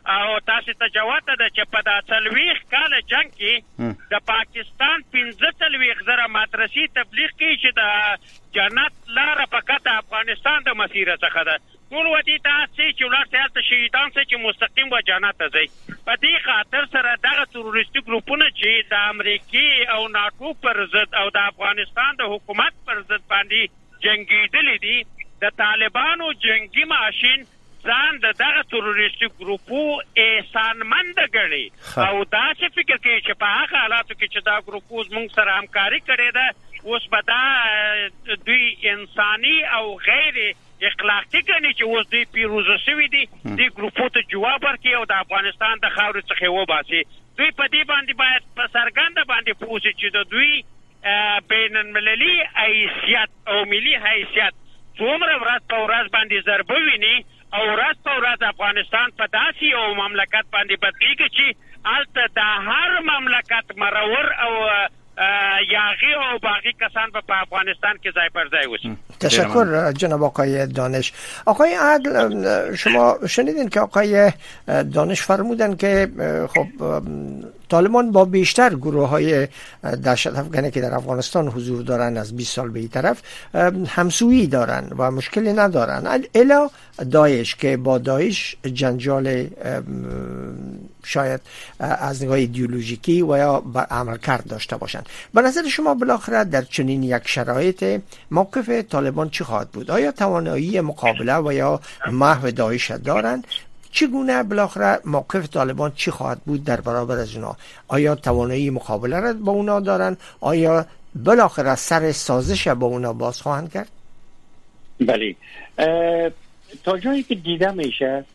او تاسو ته جواب ده چې په دا څلويخ کال جنگ کې د پاکستان پنځه څلويخ زره مدرسې تبلیغ کوي چې د جنت لار فقط افغانستان د مسیر څخه ده. ټول ودی تاسو چې ولر ته شهیدان چې مستقیم و جنت ته ځي. په دې خاطر سره دغه تروریستي ګروپونه چې د امریکای او ناتو پر ضد او د افغانستان د حکومت پر ضد باندې جنگیدل دي، د طالبانو جنگي ماشين ځان د دغه تروریستي ګروپو احسانمند ګڼي او دا چې فکر کوي چې په هغه حالاتو کې چې دا ګروپو زموږ سره همکاري کړې ده اوس به دا دوی انساني او غیر اخلاقي ګڼي چې اوس دوی پیروزه شوي دي، دې ګروپو ته جواب ورکړي او د افغانستان د خاورې څخه وباسي. دوی په دې باندې باید په څرګنده باندې پوه شي چې د دوی بین المللي حیثیت او ملي حیثیت څومره ورځ په ورځ باندې ضربه ویني او ورځ په ورځ افغانستان په داسې یو مملکت باندې بدلیږي چې هلته د هر مملکت مرور او یاغی او باقی کسان په افغانستان کې ځای پر ځای وشي. تشکر جناب آقای دانش. آقای عدل، شما شنیدین که آقای دانش فرمودن که خب طالبان با بیشتر گروه های دهشت افغانی که در افغانستان حضور دارن از بیست سال به این طرف همسویی دارن و مشکلی ندارن، الا داعش که با داعش جنجال شاید از نگاه ایدئولوژیکی و یا عملکرد داشته باشند. به نظر شما بالاخره در چنین یک شرایط موقف طالبان چی خواهد بود؟ آیا توانایی مقابله و یا محو داعش دارند؟ چگونه بالاخره موقف طالبان چی خواهد بود در برابر از اونا؟ آیا توانایی مقابله را با اونا دارن؟ آیا بالاخره سر سازش با اونا باز خواهند کرد؟ بله، تا جایی که دیده میشه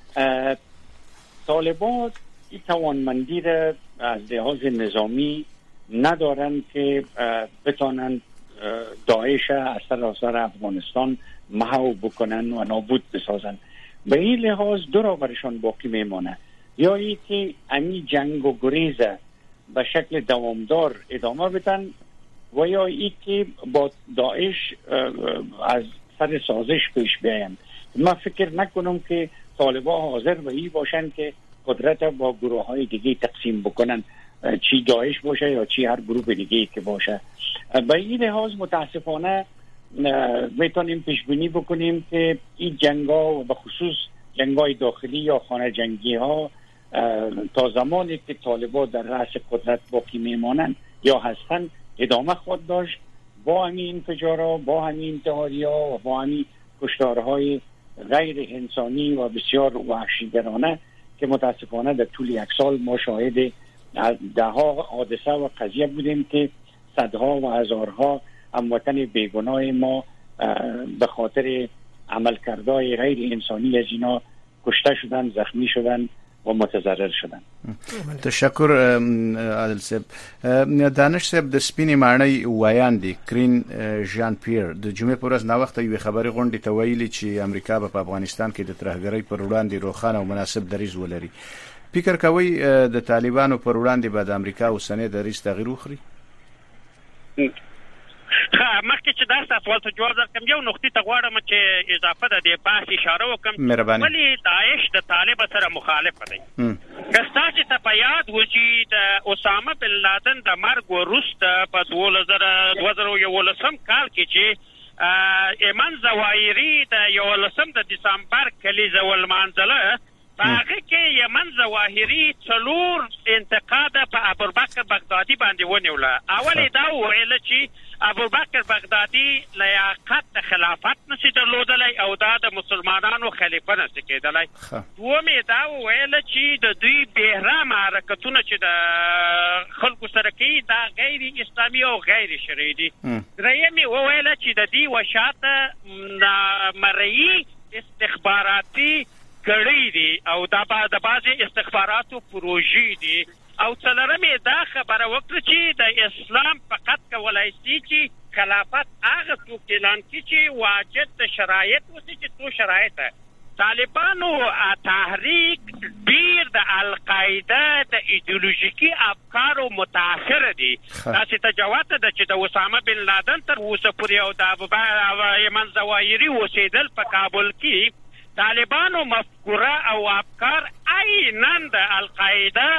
طالبان این توانمندی را از لحاظ نظامی ندارن که بتانن داعش از سراسر افغانستان محو بکنن و نابود بسازن. به این لحاظ دو را برشان باقی میمانه، یا ای که امی جنگ و گریز به شکل دوامدار ادامه بدن و یا ای که با داعش از سر سازش پیش بیاین. من فکر نکنم که طالبان حاضر به این باشن که قدرت با گروه های دیگه تقسیم بکنن، چی داعش باشه یا چی هر گروه دیگه که باشه. به این لحاظ متاسفانه میتونیم پیش بینی بکنیم که این جنگا و به خصوص جنگای داخلی یا خانه جنگی ها تا زمانی که طالبان در رأس قدرت باقی میمانند یا هستن ادامه خود داشت، با همین انفجارها، با همین انتحاری‌ها و با همین کشتارهای غیر انسانی و بسیار وحشیگرانه که متاسفانه در طول یک سال ما شاهد ده ها حادثه و قضیه بودیم که صدها و هزارها هموطن بیگناه ما به خاطر عملکردهای غیر انسانی از اینا کشته شدن، زخمی شدن و متضرر شدن. تشکر عادل صاحب. دانش صاحب د سپینې ماڼۍ وایاندې کرین ژان پیر د جمعې پر ورځ نا وخت یو خبري غونډې ته ویلي چې امریکا په افغانستان کې د ترهګرۍ پر وړاندې روښانه او مناسب دریځ ولري. فکر کوي د طالبانو پر وړاندې به د امریکا اوسنۍ دریځ تغییر وکړي؟ ها مخکې چې دا سوال ته جواب درکړم یو نقطې ته غواړم چې اضافه ده د بحث اشاره وکړم. ولی داعش د طالب سره مخالف دی. که ستاسو ته په یاد و چې د اسامه بن لادن د مرګ وروسته په دوه زره یولسم کال کې چې ایمن زواهري د یولسم د دسامبر کلیزه ولمانځله، په هغه کې یمن زواهري څلور انتقاد په ابوبکر بغدادي باندې ونیوله. اول دا ویل چې ابوبکر بغدادي لیاقت د خلافت نشي درلودلی او دا د مسلمانانو خلیفه نشي کېدلی. دومې دا ویل چې د دوی بهرامه حرکتونه چې د خلکو سره کوي دا غیر اسلامي او غیر شرعي دي. درېیمې وویل چې د دې وشاته مرئي استخباراتي کړی دي او دا د بعضې استخباراتو پروژې دي. او څلورمې دا خبره وکړه چې د اسلام فقط کولای شي چې خلافت هغه څوک اعلان کړي چې واجد د شرایط اوسي چې څو شرایط طالبانو تحریک ډیر د القاعده د ایدئولوژیکي افکارو متاثر دي. تاسو ته جواب ده چې د اسامه بن لادن تر اوسه پورې او د ایمن زواهري اوسېدل په کابل کې طالبانو مفکوره او افکار عیناً د القاعده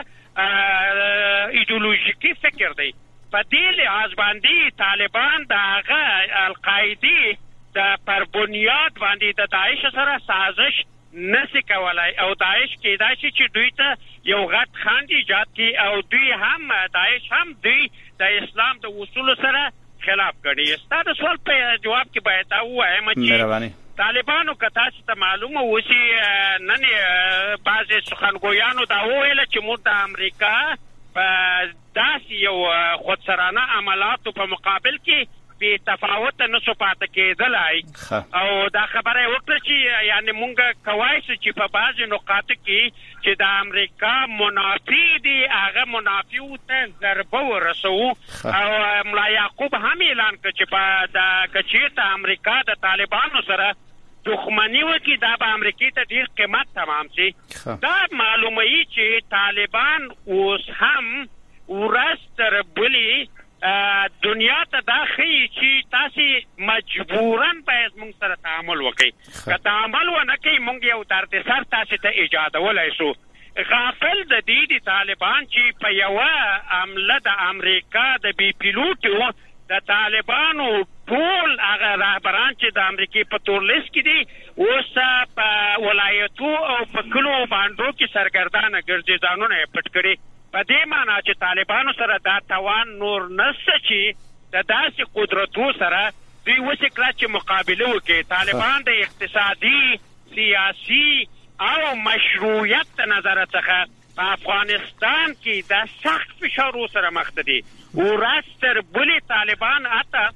ایدئولوژیکی فکر دی. په دې لحاظ باندې طالبان د هغه القاعده د پر بنیاد باندې د داعش سره سازش نسی کولای او داعش کېدای شي چې دوی ته یو غټ خنډ ایجاد کړي او دوی هم داعش هم دوی د اسلام د اصولو سره خلاف ګڼي. ستاسو سوال په جواب کې باید دا ووایم چې طالبانو که تاسو ته معلومه وشي نن بعضې سخنګویانو دا وویله چې موږ د امریکا په داسې یو خودسرانه عملاتو په مقابل کې بې تفاوته نسو پاتې کېدلی او دا خبره یې وکړه چې یعنې مونږ کوای شو چې په بعضې نقاطو کې چې د امریکا منافع دي هغه منافعو ته ضربه ورسوو او ملا یعقوب هم اعلان کړ چې په که چېرته امریکا د طالبانو سره دښمني وکړي دا به امریکې ته ډېر قیمت تمام شي. دا معلوموي چې طالبان اوس هم ورځ تر بلې دنیا ته دا ښیي چې تاسې مجبوراً باید موږ سره تعامل وکړئ. که تعامل ونه کوئ موږ یو دردسر تاسې ته ایجادولی شو. غافل د دې د طالبان چې په یوه عمله د امریکا د بې پیلوټو د طالبانو ټول هغه رهبران چې د امریکې په تور لیست کې دي اوس په ولایتو او په کلو بانډو کې سرګردانه ګرځي، ځانونه یې پټ کړي. په دې معنا چې طالبانو سره دا توان نور نشته چې د داسې قدرتو سره دوی وسې کړه چې مقابله وکړي. طالبان د اقتصادي، سیاسي او مشروعیت د نظره څخه په افغانستان کې د سخت فشارو سره مخ دي. ورځ تر بلې طالبان حتی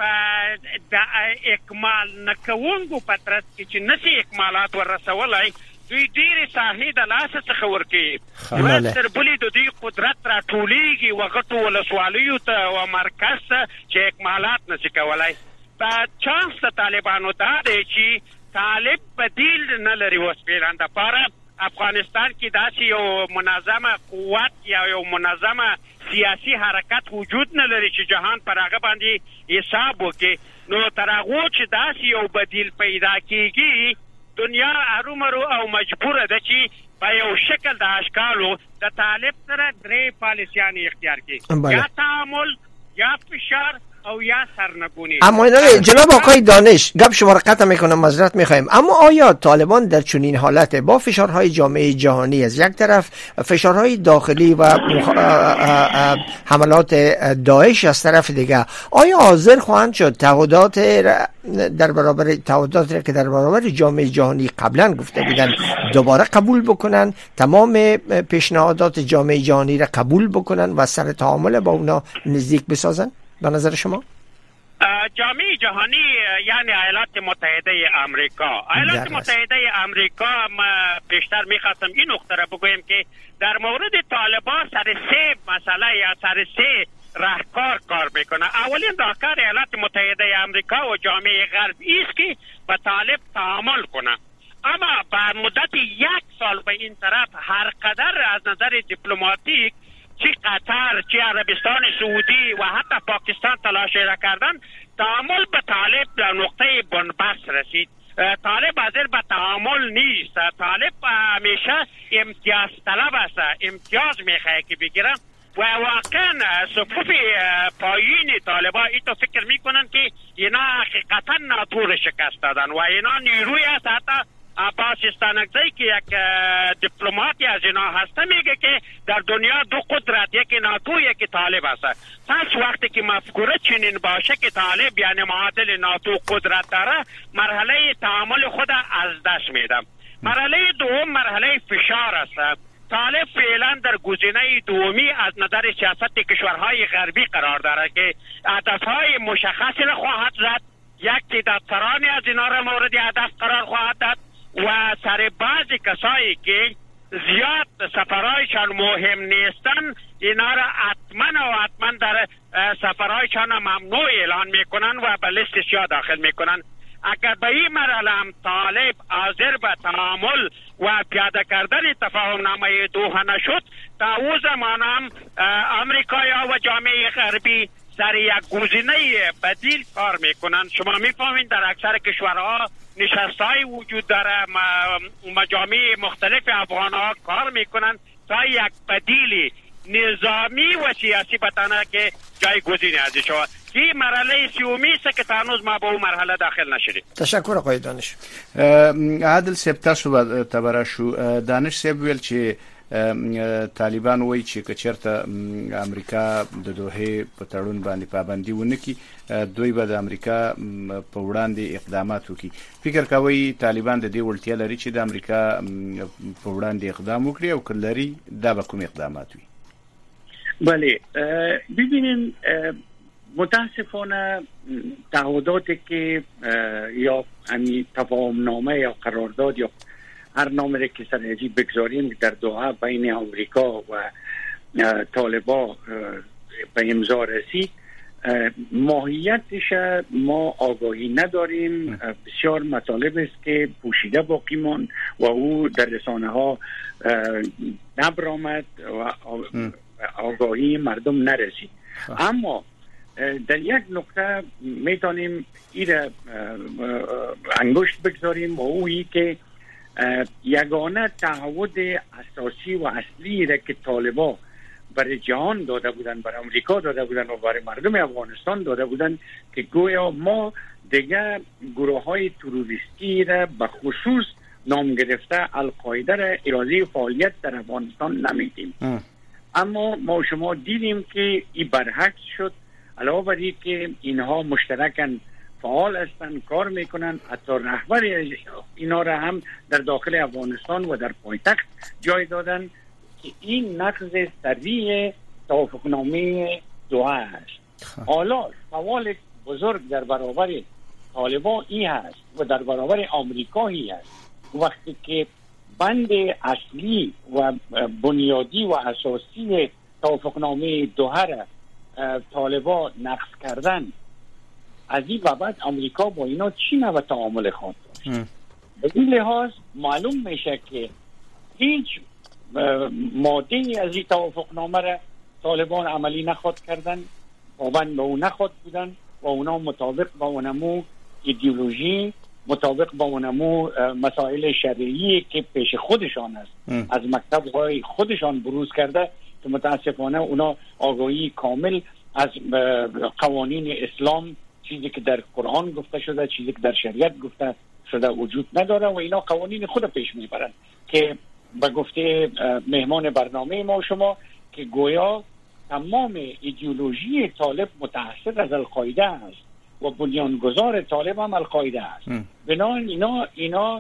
د اکمال نه کوونکو په ترڅ کې چې نشي اکمالات ورسولی دوی ډېرې ساحې د لاسه څخه ورکوي. ورځ تر بلې د دوی قدرت راټولېږي وغټو ولسوالیو ته او مرکز ته چې اکمالات نشي کولی. په چانس د طالبانو دا دی چې طالب بدیل نه لري اوس فعلا دپاره افغانستان کې داسې یو منظمه قوت یا یو منظمه سیاسي حرکت وجود نه لري چې جهان پر هغه باندې حساب وکړي. نو تر هغو چې داسې یو بدیل پیدا کېږي دنیا ارومرو او مجبوره ده چې په یو شکل د اشکالو د طالب سره درې پالیسیانې اختیار کړي، یا تعامل، یا فشار او یا سرنگونی. اما جناب آقای دانش گپ شما را قطع میکنم، معذرت میخوایم، اما آیا طالبان در چنین حالت با فشارهای جامعه جهانی از یک طرف، فشارهای داخلی و حملات داعش از طرف دیگر، آیا حاضر خواهند شد تعهدات در برابر تعهدات که در برابر جامعه جهانی قبلا گفته بودن دوباره قبول بکنن، تمام پیشنهادات جامعه جهانی را قبول بکنن و سر تعامل با اونا نزدیک بسازن؟ به نظر شما جامعه جهانی یعنی ایالات متحده آمریکا ایالات متحده آمریکا ما پیشتر میخواستم این نکته را بگویم که در مورد طالبان سر سه مسئله یا سر سه راهکار کار میکنه. اولین راهکار ایالات متحده آمریکا و جامعه غربی است که با طالب تعامل کنه، اما بر مدت یک سال به این طرف هر قدر از نظر دیپلماتیک چی قطر، چی عربستان سعودی و حتی پاکستان تلاش را کردن تعامل به طالب در نقطه بنبست رسید. طالب حاضر به تعامل نیست. طالب همیشه امتیاز طلب است، امتیاز میخواه که بگیرن و واقعا صفوف پایین طالبا ایتو فکر میکنن که اینا حقیقتا ناتو را شکست دادن و اینا نیروی است. حتی عباس استانکزی که یک دیپلماتی از اینا هسته میگه که در دنیا دو قدرت، یکی ناتو یکی طالب است. پس وقتی که مفکوره چنین باشه که طالب یعنی معادل ناتو قدرت داره، مرحله تعامل خود از دست میدم. مرحله دوم مرحله فشار است. طالب فعلا در گزینه دومی از نظر سیاست کشورهای غربی قرار داره که هدفهای مشخصی را خواهد زد. یک تعداد سرانی از اینا را مورد هدف قرار خواهد داد و سر بعضی کسایی که زیاد سفرهایشان مهم نیستن اینا را حتما و حتما در سفرهایشان ممنوع اعلان میکنن و به لیست سیاه داخل میکنن. اگر به این مرحله هم طالب حاضر به تعامل و پیاده کردن تفاهم نامه دوحه نشد، تا او زمان هم امریکایا و جامعه غربی سر یک گزینه بدیل کار میکنن. شما میفهمین در اکثر کشورها نشستهای وجود داره، مجامع مختلف افغان ها کار میکنن تا یک بدیل نظامی و سیاسی بتانه که جایگزین ازش شود. این مرحله سیومی است که هنوز ما به اون مرحله داخل نشدیم. تشکر آقای دانش. عادل صاحب تاسو تبره شو دانش صاحب ویل چې طالبان وایي چې کچرته امریکا د دوحه په تړون باندې پابندي ونکړي دوی به د امریکا په وړاندې اقدامات وکړي. فکر کوي طالبان د دې وړتیا لري چې د امریکا په وړاندې اقدام وکړي او کلري دا به کوم اقدامات وي؟ بله ببینین متاسفانه تعهداتی که یا همین تفاهم نامه یا قرارداد یا هر نامه که سرازی بگذاریم در دوحه بین امریکا و طالبان به امضا رسید، ماهیتش ما آگاهی نداریم. بسیار مطالب است که پوشیده باقی ماند و او در رسانه ها نبرآمد و آگاهی مردم نرسید. اما در یک نقطه میتونیم این انگشت بگذاریم و اویی که یگانه تعهد اساسی و اصلی را که طالبان برای جهان داده بودن، برای امریکا داده بودن و برای مردم افغانستان داده بودن که گویا ما دیگه گروه های تروریستی را به خصوص نام گرفته القاعده را اراده فعالیت در افغانستان نمیدیم. اما ما شما دیدیم که این برعکس شد. علاوه بر این که اینها مشترکاً فعال هستند، کار میکنن، حتی رهبر اینا را هم در داخل افغانستان و در پایتخت جای دادن که این نقض سریع توافقنامه دوحه است. حالا سوال بزرگ در برابر طالبان این هست و در برابر آمریکایی است، وقتی که بند اصلی و بنیادی و اساسی توافقنامه دوحه را طالبان نقض کردن، از این بابت امریکا با اینا چی نوع تعامل خواهد داشت؟ به این لحاظ معلوم میشه که هیچ ماده از این توافقنامه را طالبان عملی نخواد کردن، پابند به اون نخواد بودن و اونا مطابق با اونمو ایدئولوژی، مطابق با اونمو مسائل شرعی که پیش خودشان است ام. از مکتب های خودشان بروز کرده که متاسفانه اونا آگاهی کامل از قوانین اسلام، چیزی که در قرآن گفته شده، چیزی که در شریعت گفته شده وجود نداره و اینا قوانین خود پیش میبرن که به گفته مهمان برنامه ما شما که گویا تمام ایدئولوژی طالب متأثر از القاعده است و بنیانگذار طالب هم القاعده است. بنابراین اینا اینا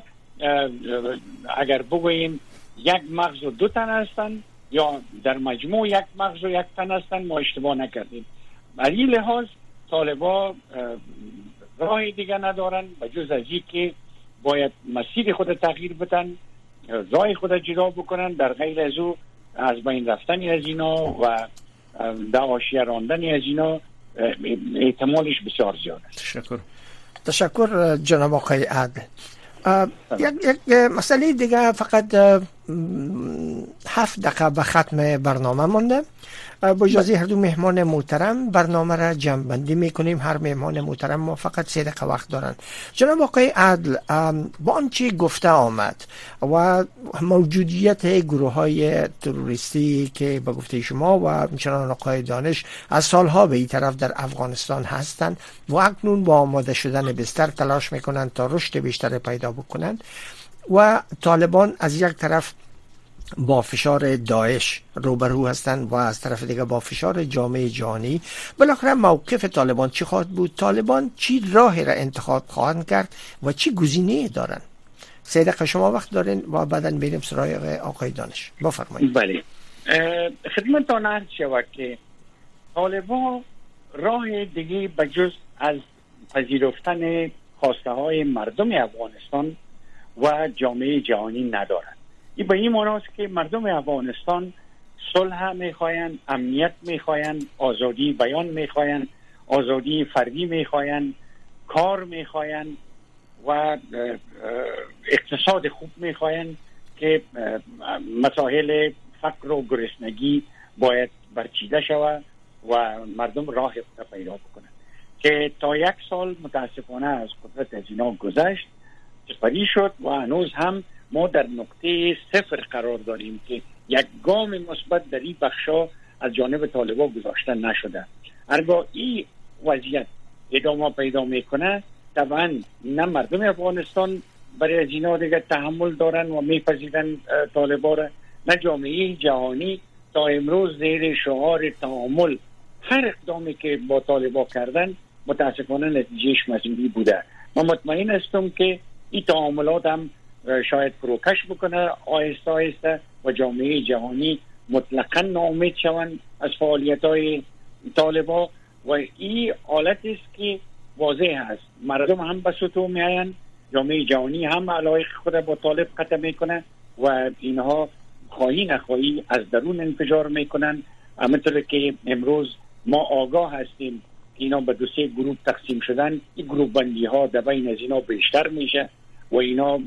اگر بگوییم یک مغز و دو تن هستن یا در مجموع یک مغز و یک تن هستن، ما اشتباه نکردیم. بر این لحاظ طالبان راه دیگه ندارن و جز از این که باید مسیر خود تغییر بدن، راه خود جدا بکنن، در غیر از او از بین رفتنی از اینا و در حاشیه راندنی از اینا احتمالش بسیار زیاد است. تشکر. تشکر جناب آقای عادل. یک یک مسئله دیگه، فقط هفت دقیقه به ختم برنامه مونده. با اجازه هر دو مهمان محترم برنامه را جمع بندی میکنیم. هر مهمان محترم ما فقط سه دقیقه وقت دارن. جناب آقای عادل، با آنچه گفته آمد و موجودیت گروه های تروریستی که به گفته شما و همچنان آقای دانش از سالها به این طرف در افغانستان هستند و اکنون با آماده شدن بستر تلاش میکنند تا رشد بیشتر پیدا بکنند و طالبان از یک طرف با فشار داعش روبرو هستند و از طرف دیگه با فشار جامعه جهانی. بالاخره موقف طالبان چی خواهد بود؟ طالبان چی راهی را انتخاب خواهند کرد و چی گزینه‌ای دارن؟ سه دقیقه شما وقت دارین و بعداً بریم سراغ آقای دانش. بفرمایید. بله، خدمتتان عرض شود که طالبان راه دیگه بجز از پذیرفتن خواسته های مردم افغانستان و جامعه جهانی ندارند. این به این معناست که مردم افغانستان صلح میخواین، امنیت میخواین، آزادی بیان میخواین، آزادی فردی میخواین، کار میخواین و اقتصاد خوب میخواین که مسائل فقر و گرسنگی باید برچیده شود و مردم راه پیدا بکنن که تا یک سال متاسفانه از قدرت از اینا گذشت، سپری شد و هنوز هم ما در نقطه صفر قرار داریم که یک گام مثبت در این بخشا از جانب طالبان گذاشته نشده. هرگاه این وضعیت ادامه پیدا میکنه طبعا نه مردم افغانستان برای از اینا دیگه تحمل دارن و میپذیرن طالبان را، نه جامعه جهانی تا امروز زیر شعار تعامل هر اقدامی که با طالبان کردن متاسفانه نتیجهش مزیدی بوده. من مطمئن هستم که این تعاملات هم شاید فروکش بکنه آهسته آهسته و جامعه جهانی مطلقاً ناامید شوند از فعالیت‌های طالبان و این حالت است که واضح است. مردم هم به سطوح میاین، جامعه جهانی هم علایق خود با طالب قطع میکنه و اینها خواهی نخواهی از درون انفجار میکنن. همونطور که امروز ما آگاه هستیم که اینا به دو سه گروه تقسیم شدن، این گروه بندی ها در بین از اینا بیشتر میشه و اینا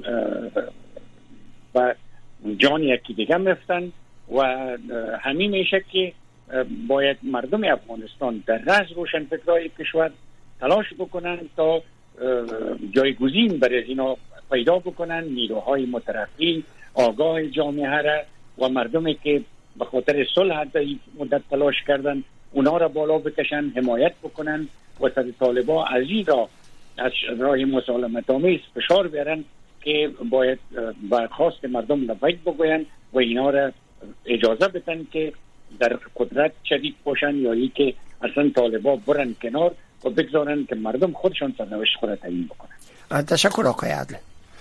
و جان یکی دیگه میفتن و همین میشه که باید مردم افغانستان در رأس روشن فکرهای کشور تلاش بکنن تا جایگزین برای اینا پیدا بکنن، نیروهای مترقی آگاه جامعه را و مردمی که به خاطر صلح در این مدت تلاش کردن اونا را بالا بکشن، حمایت بکنن و صد طالبان از این را از راه مسالمت آمیز فشار بیارن که باید به خواست مردم لبیک بگوین و اینا را اجازه بدن که در قدرت شریک باشن یا ای که اصلا طالبان برن کنار و بگذارن که مردم خودشان سرنوشت خود را تعیین بکنن. تشکر آقای عدل.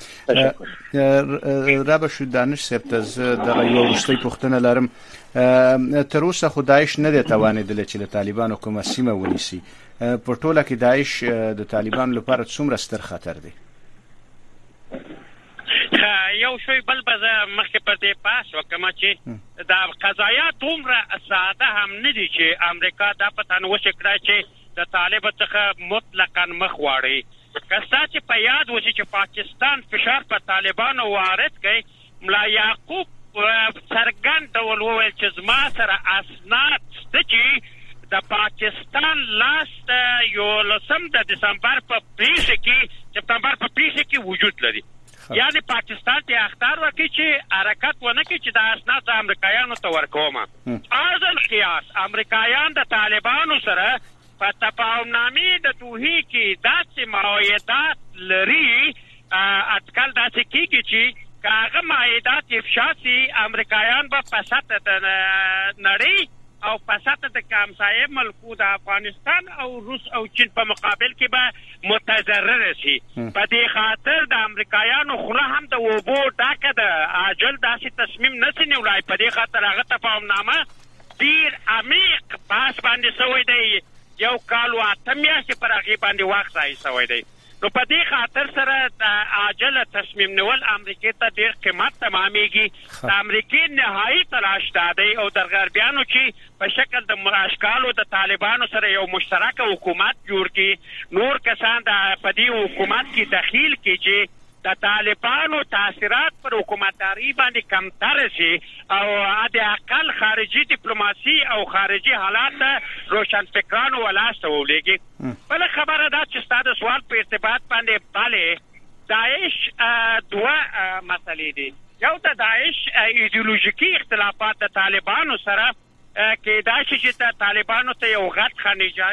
رابش دانش سپت از دغه یو وروستۍ پوښتنه لرم. تر اوسه خو داعش نه دی توانېدلی چې د طالبانو کومه سیمه ونیسي. په ټوله کې داعش د طالبانو لپاره څومره ستر خطر دی؟ یو شوی بل به زه مخکې پر دې پاس وکړم چې دا قضایات دومره ساده هم نه دي چې امریکا دا په تنوشې کړه چې د طالب څخه مطلقاً مخ واړوي. که ستا چې په یاد وشي چې پاکستان فشار په طالبانو وارد کړي، ملا یعقوب څرګند ډول وویل چې زما سره اسناد شته چې د پاکستان لاس یولسم د دسمبر په پیښه کې سپتمبر په پیښه کې وجود لري. یعنی پاکستان ته اختیار ورکړي چې حرکت ونه کړي چې د اسناد امریکایانو ته ورکوم. از القیاس امریکایان د طالبانو سره په تفاهمنامې د دوحې کې داسې معاهدات لري، اټکل داسې کېږي چې که هغه معاهدات افشا سي امریکایان به په سطح د نړۍ او په سطح د همسایه ملکو د افغانستان او روس او چین په مقابل کې به متضرر شي. په دې خاطر د امریکایانو خوله هم د اوبو ډکه ده، عاجل داسې تصمیم نشي نیولی. په دې خاطر هغه تفاهمنامه ډېر عمیق بحث باندې شوی دی، یو کال و اته میاشتې پر هغې باندې وخت ضایع شوی دی. نو په دې خاطر سره د عاجله تصمیم نیول امریکې ته ډېر قیمت تمامیږي. د امریکې نهایي تلاش دا دی او د غربیانو چې په شکل د اشکالو د طالبانو سره یو مشترک حکومت جوړ کړي، نور کسان په دې حکومت کې دخیل کړي چې د طالبانو تاثیرات پر حکومتداري باندې کمتر شي او د اقل خارجي ډیپلوماسي او خارجي حالات روشنفکرانو ولاسته ولېږي. بله خبره دا چې ستا د سوال په ارتباط باندې بله داعش دوه مسلې دي. یو د داعش ایدئولوژیکي اختلافات د طالبانو سره کېدای شي چې د طالبانو ته یو غټ خنجر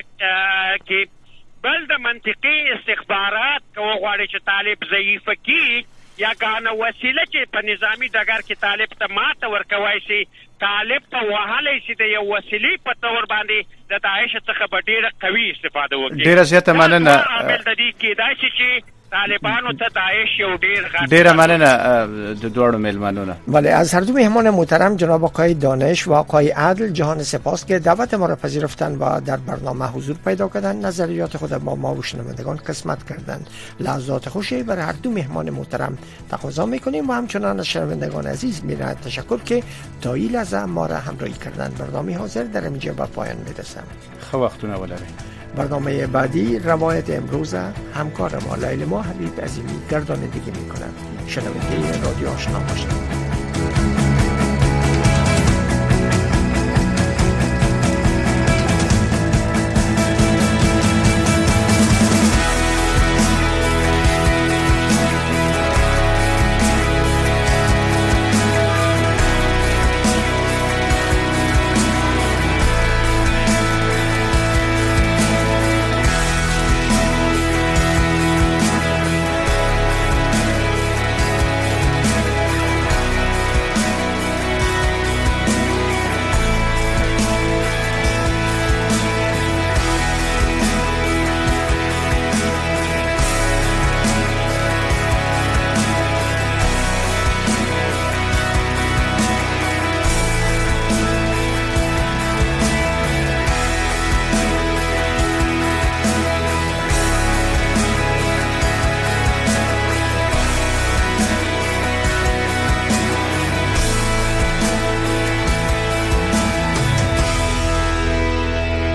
کې، بل د منطقي استخبارات که وغواړي چې طالب ضعیفه کړي یا ګانه وسیله چې په نظامي ډګر کې طالب ته ماته ورکوی شي، طالب ته وهلی شي د یو وسیلې په طور باندې د داعش څخه به ډېره قوي استفاده وکړي. ډېره زیاته مننه. عامل د دې کېدای شي چې طالبانو ته داعش یو ډېر غټ. ډېره مننه د دواړو مېلمنو نه. بله، از هر دو مهمان محترم جناب آقای دانش و آقای عدل جهان سپاس که دعوت ما را پذیرفتن و در برنامه حضور پیدا کردن، نظریات خود با ما و شنوندگان قسمت کردند. لحظات خوشی برای هر دو مهمان محترم تقاضا میکنیم و همچنان از شنوندگان عزیز می‌رود تشکر که تا این لحظه ما را همراهی کردند. برنامه حاضر در اینجا به پایان میرسد. خو وختونه ولرئ. برنامه بعدی روایت امروز همکار ما لیلی ما حبیب عظیمی گردانندگی می‌کند. شنونده رادیو آشنا باشید.